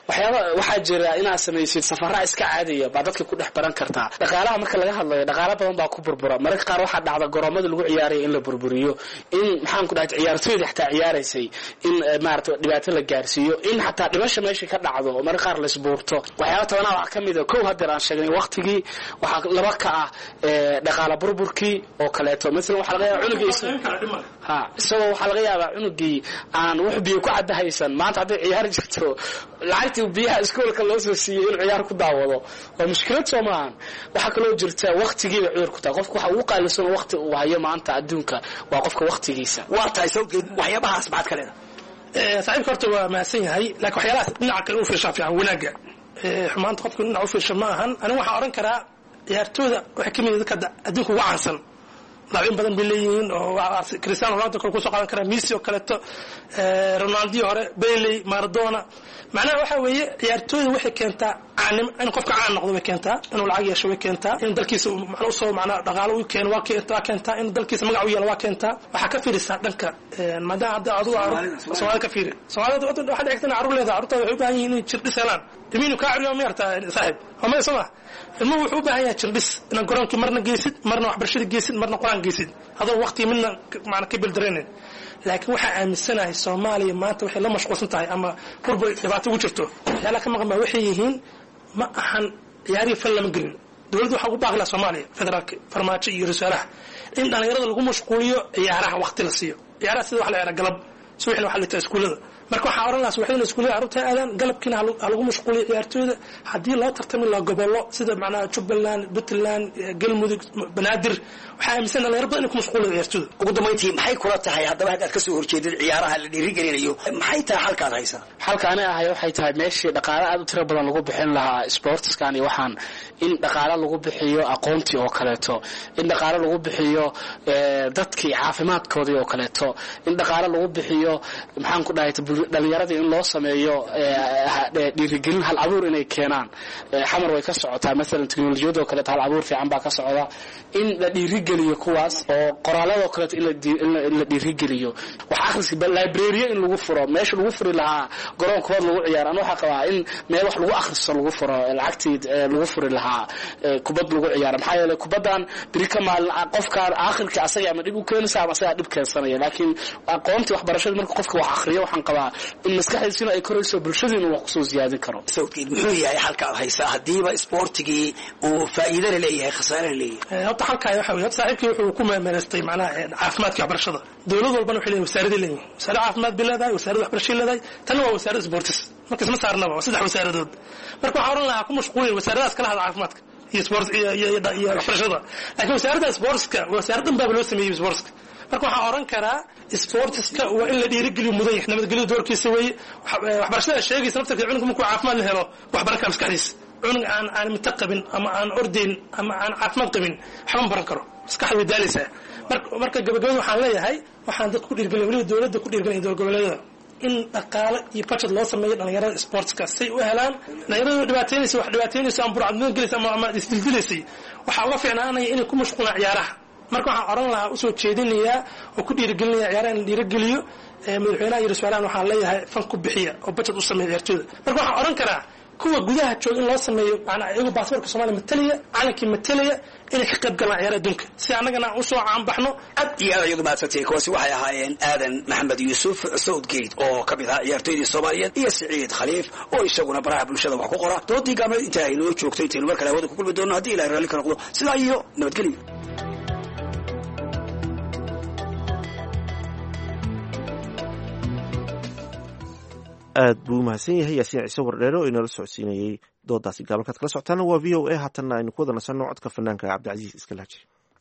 waxa jira inaad samaysid safarra iska caadiya baa dadka ku dhex baran kartaa dhaqaalaha marka laga hadlayo dhaqaale badan baa ku burbura marka qaar waxa dhacda garoomada lagu ciyaaraya in la burburiyo in maxaan ku dhahay ciyaartooyda xataa ciyaaraysay in maarto dhibaato la gaarsiiyo in xataa dhimasho meesha ka dhacdo marka qaar la isbuurto waxyaabo tabana wax kamid ah koow hadda aan sheegnay waqtigii waxa laba ka ah dhaqaale burburkii oo kaleeto mesela waxa laga yaabaa cunugiisa isagoo waxa laga yaabaa cunugii aan wax biyo ku cadahaysan maanta hadday ciyaar jirto lacagtii biyaha iskoolka loo soo siiyay in ciyaar ku daawado waa mushkilad Soomaan waxa kale oo jirta waqtigiiba ciyaar ku taa qofku waxa uu qaalisan waqti uu hayo maanta adduunka waa qofka waqtigiisa waa tahay Southgate waxyaabahaas baad kaleeda saaxiibka horta waa maasan yahay laakiin waxyaalahaas dhinaca kale u fiirshaa fiican wanaaga xumaanta qofka dhinaca u fiirsha ma ahan aniga waxaan oran karaa ciyaartooyda waxay ka mid yihiin dadka adduunka ugu caansan laacibin badan bay leeyihiin oo Cristiano Ronaldo ku soo qaadan kara Messi oo kaleeto Ronaldo hore Bailey Maradona macnaha waxa weeye ciyaartooyda waxay keentaa in qofka caan noqdo way keentaa inuu lacag yeesho way keentaa in dalkiisa macna soo macna dhaqaale u keeno waa keentaa in dalkiisa magac u yeelo waa keentaa waxa ka fiirisa dhanka maadaama hadda adigu Soomaaliya ka fiiri Soomaalida waxa dhigtana carruur leedahay carruurta waxay u baahan yihiin in jirdhis helaan iminu ka cariyo meerta saaxiib ama isma ilmuhu wuxuu u baahan yahay jirdhis in garoonkii marna geesid marna waxbarashada geesid marna quraan geesid adoo waqti midna macna ka bildareen laakiin waxa aaminsanahay Soomaaliya maanta waxay la mashquulsan tahay ama burbur dhibaato ugu jirto yala ka maqan waxay yihiin ma ahan ciyaari fallam gelin dawladdu waxa ugu baaqlaa Soomaaliya federaalka farmaajo iyo rasaalaha in dhalinyarada lagu mashquuliyo ciyaaraha waqti la siiyo ciyaaraha sida wax la ciyaar galab subaxna waxa la taa iskuulada marka waxa oran laas waxay iskuulada carruurta aadan galabkiina lagu mashquuliyo ciyaartooyda hadii loo tartami la gobollo sida macnaha Jubbaland Puntland Galmudug Banaadir waxa aaminsan dhalinyaro badan ku mashquuliyo ciyaartooyda ugu dambeyntii maxay kula tahay haddaba aad ka soo horjeedid ciyaaraha la dhiirigelinayo maxay tahay halkaad haysa halkaana ahay waxay tahay meeshii dhaqaale aad u tiro badan lagu bixin lahaa sportskan iyo waxaan in dhaqaale lagu bixiyo aqoontii oo kaleeto in dhaqaale lagu bixiyo dadkii caafimaadkoodii oo kaleeto in dhaqaale lagu bixiyo maxaan ku dhahay dhalinyarada in loo sameeyo dhiirigelin hal abuur inay keenaan xamar way ka socotaa maalan teknolojiyada oo kaleeto hal abuur fiican baa ka socda in la dhiirigeliyo kuwaas oo qoraalada kaleeto in la dhiirigeliyo wax akhriska library in lagu furo meesha lagu furi lahaa garoon kubad lagu ciyaaro aan waxa qabaa in meel wax lagu akhristo lagu furo lacagtii lagu furi lahaa kubad lagu ciyaaro maxaa yeelay kubadan biri ka maalin qofka aakhirka asaga ama dib u keenaysa ama asaga dib keensanaya laakiin aqoontii waxbarashada marka qofka wax akhriyo waxaan qabaa in maskaxdiisuna ay korayso bulshadiina wax kusoo ziyaadin karo sawdkeed muxuu yahay halka aad haysaa hadiiba isboortigii uu faa'iido leeyahay khasaare leeyahay hadda halka waxa weeye saaxiibkii wuxuu ku meemeystay macnaha caafimaadka waxbarashada dawlad walbana waxay leeyihiin wasaaradii leeyihiin wasaarad caafimaad biladay wasaaradda waxbarashada leedahay tan waa wasaaradda sports marka isma saarnaba saddex wasaaradood marka waxa oran lahaa ku mashquulin wasaaradaas kala hada caafimaadka iyo sports iyo waxbarashada laakiin wasaaradda sportska wasaaraddan baa loo sameeyay sportska marka waxaan oran karaa sportska waa in la dhiirigeliyo mudan yahay nabadgelyo doorkiisa weeye waxbarashada sheegaysa naftarka cunuga markuu caafimaad la helo waxbaran kara maskaxdiisa cunug aan mita qabin ama aan ordayn ama aan caafimaad qabin waxba ma baran karo maskaxda way daalaysaa marka gabagabada waxaan leeyahay waxaan dadku ku dhiirgelin weliba dowladda ku dhiirgelin dowlad goboleedyada in dhaqaale iyo budget loo sameeyo dhalinyarada sportska say u helaan dhalinyarada dhibaataynaysa wax dhibaataynaysa ama burcadnimo gelaysa ama isdildilaysay waxaa uga fiicnaanaya inay ku mashquulaan ciyaaraha marka waxaan oran lahaa usoo jeedinayaa oo ku dhiirigelinaya ciyaaraha in la dhiirigeliyo madaxweynaha iyo rasuulahan waxaan leeyahay fan ku bixiya oo budget u sameeya ciyaartooyda marka waxaan oran karaa kuwa gudaha jooga in loo sameeyo macnaa iyagu baasaboorka Soomaaliya matalaya calankii matalaya inay ka qayb galaan ciyaaraha adduunka si annagana u soo caanbaxno aad iyo aad ayadu maadsantay kuwaasi waxay ahaayeen aadan maxamed yuusuf Southgate oo ka mid ah ciyaartoydii Soomaaliyeed iyo Siciid Khaliif oo isaguna baraha bulshada wax ku qora doodii gaameed inta ay noo joogto intii mar kale wada ku kulmi doono haddii Ilaahay raalli ka noqdo sidaa iyo nabadgelyo aad buu mahadsan yahay yaasiin ciise wardheere oo inala socodsiinayey doodaasi gaabalkaad kala socotaana waa v o a haatanna aynu ku wada nasanno codka fanaanka cabdicasiis iskalaaji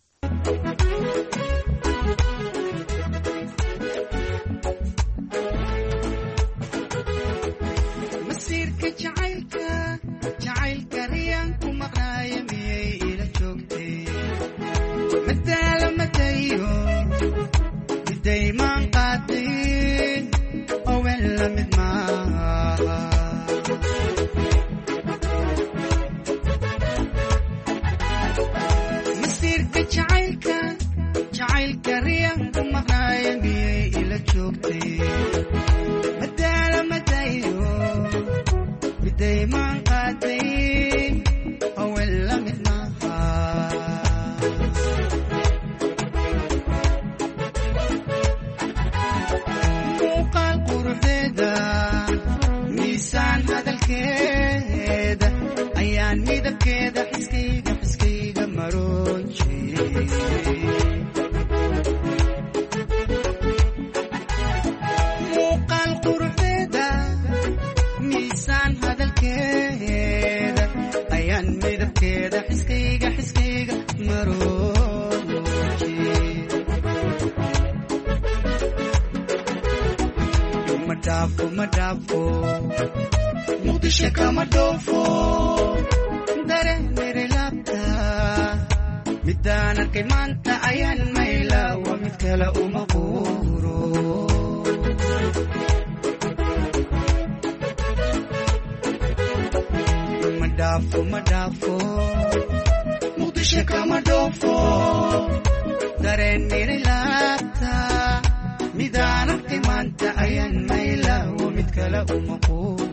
masiirka jacaylka riyaanku maqnaaya miyay ila joogtay madaala madayo midaymaan qaadin owen la mid maaha masiirka jacaylka riyaanku maqnaaya miyay ila joogtay madaala madayo midaymaan qaadayn owen la mid maaha muuqaal quruxdeeda miisaan hadalkeeda ayaan midabkeeda xiskayga maroojiyey muuqaal quruxdeeda miisaan hadalkeeda ayaan midabkeeda xiskayga maroojiyey ma dhaafo muqdisho kama dhoofo dareemere laabta midaan arkay maanta ayaan mayla waa mid kale uma quuro ma dhaafo muqdisho kama dhoofo dareemere laabta midaan arkay maanta ayaan mayla waa mid kale uma quuro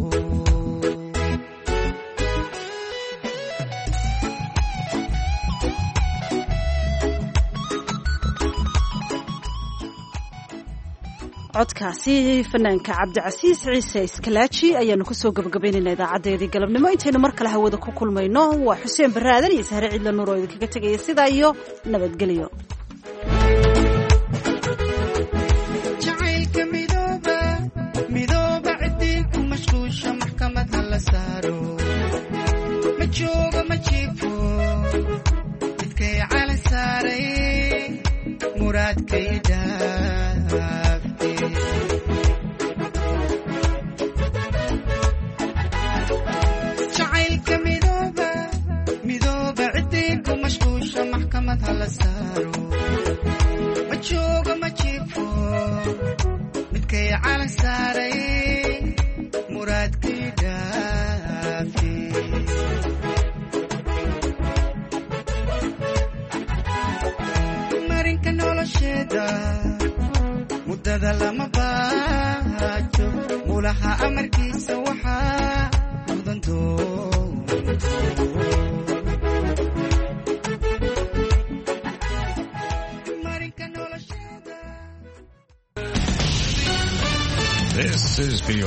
codkaasi fanaanka cabdicasiis ciise iskalaaji ayaanu kusoo gabagabaynaynaa idaacadeedii galabnimo intaynu mar kale hawada ku kulmayno waa xuseen barre aadan iyo sahre ciidla nuur oo idinkaga tegaya sidaa iyo nabadgelyo jacaylka midooba cidii ku mashquusha maxkamad ha la saaro ma joogo ma jiifo midkay calan saaray muraadkay dhaafte jacaylka midooba cidii ku mashquusha maxkamad ha la saaro ma joogo ma jiifo midkay calan saaray mawlaha amarkiisa waxaa mudan This is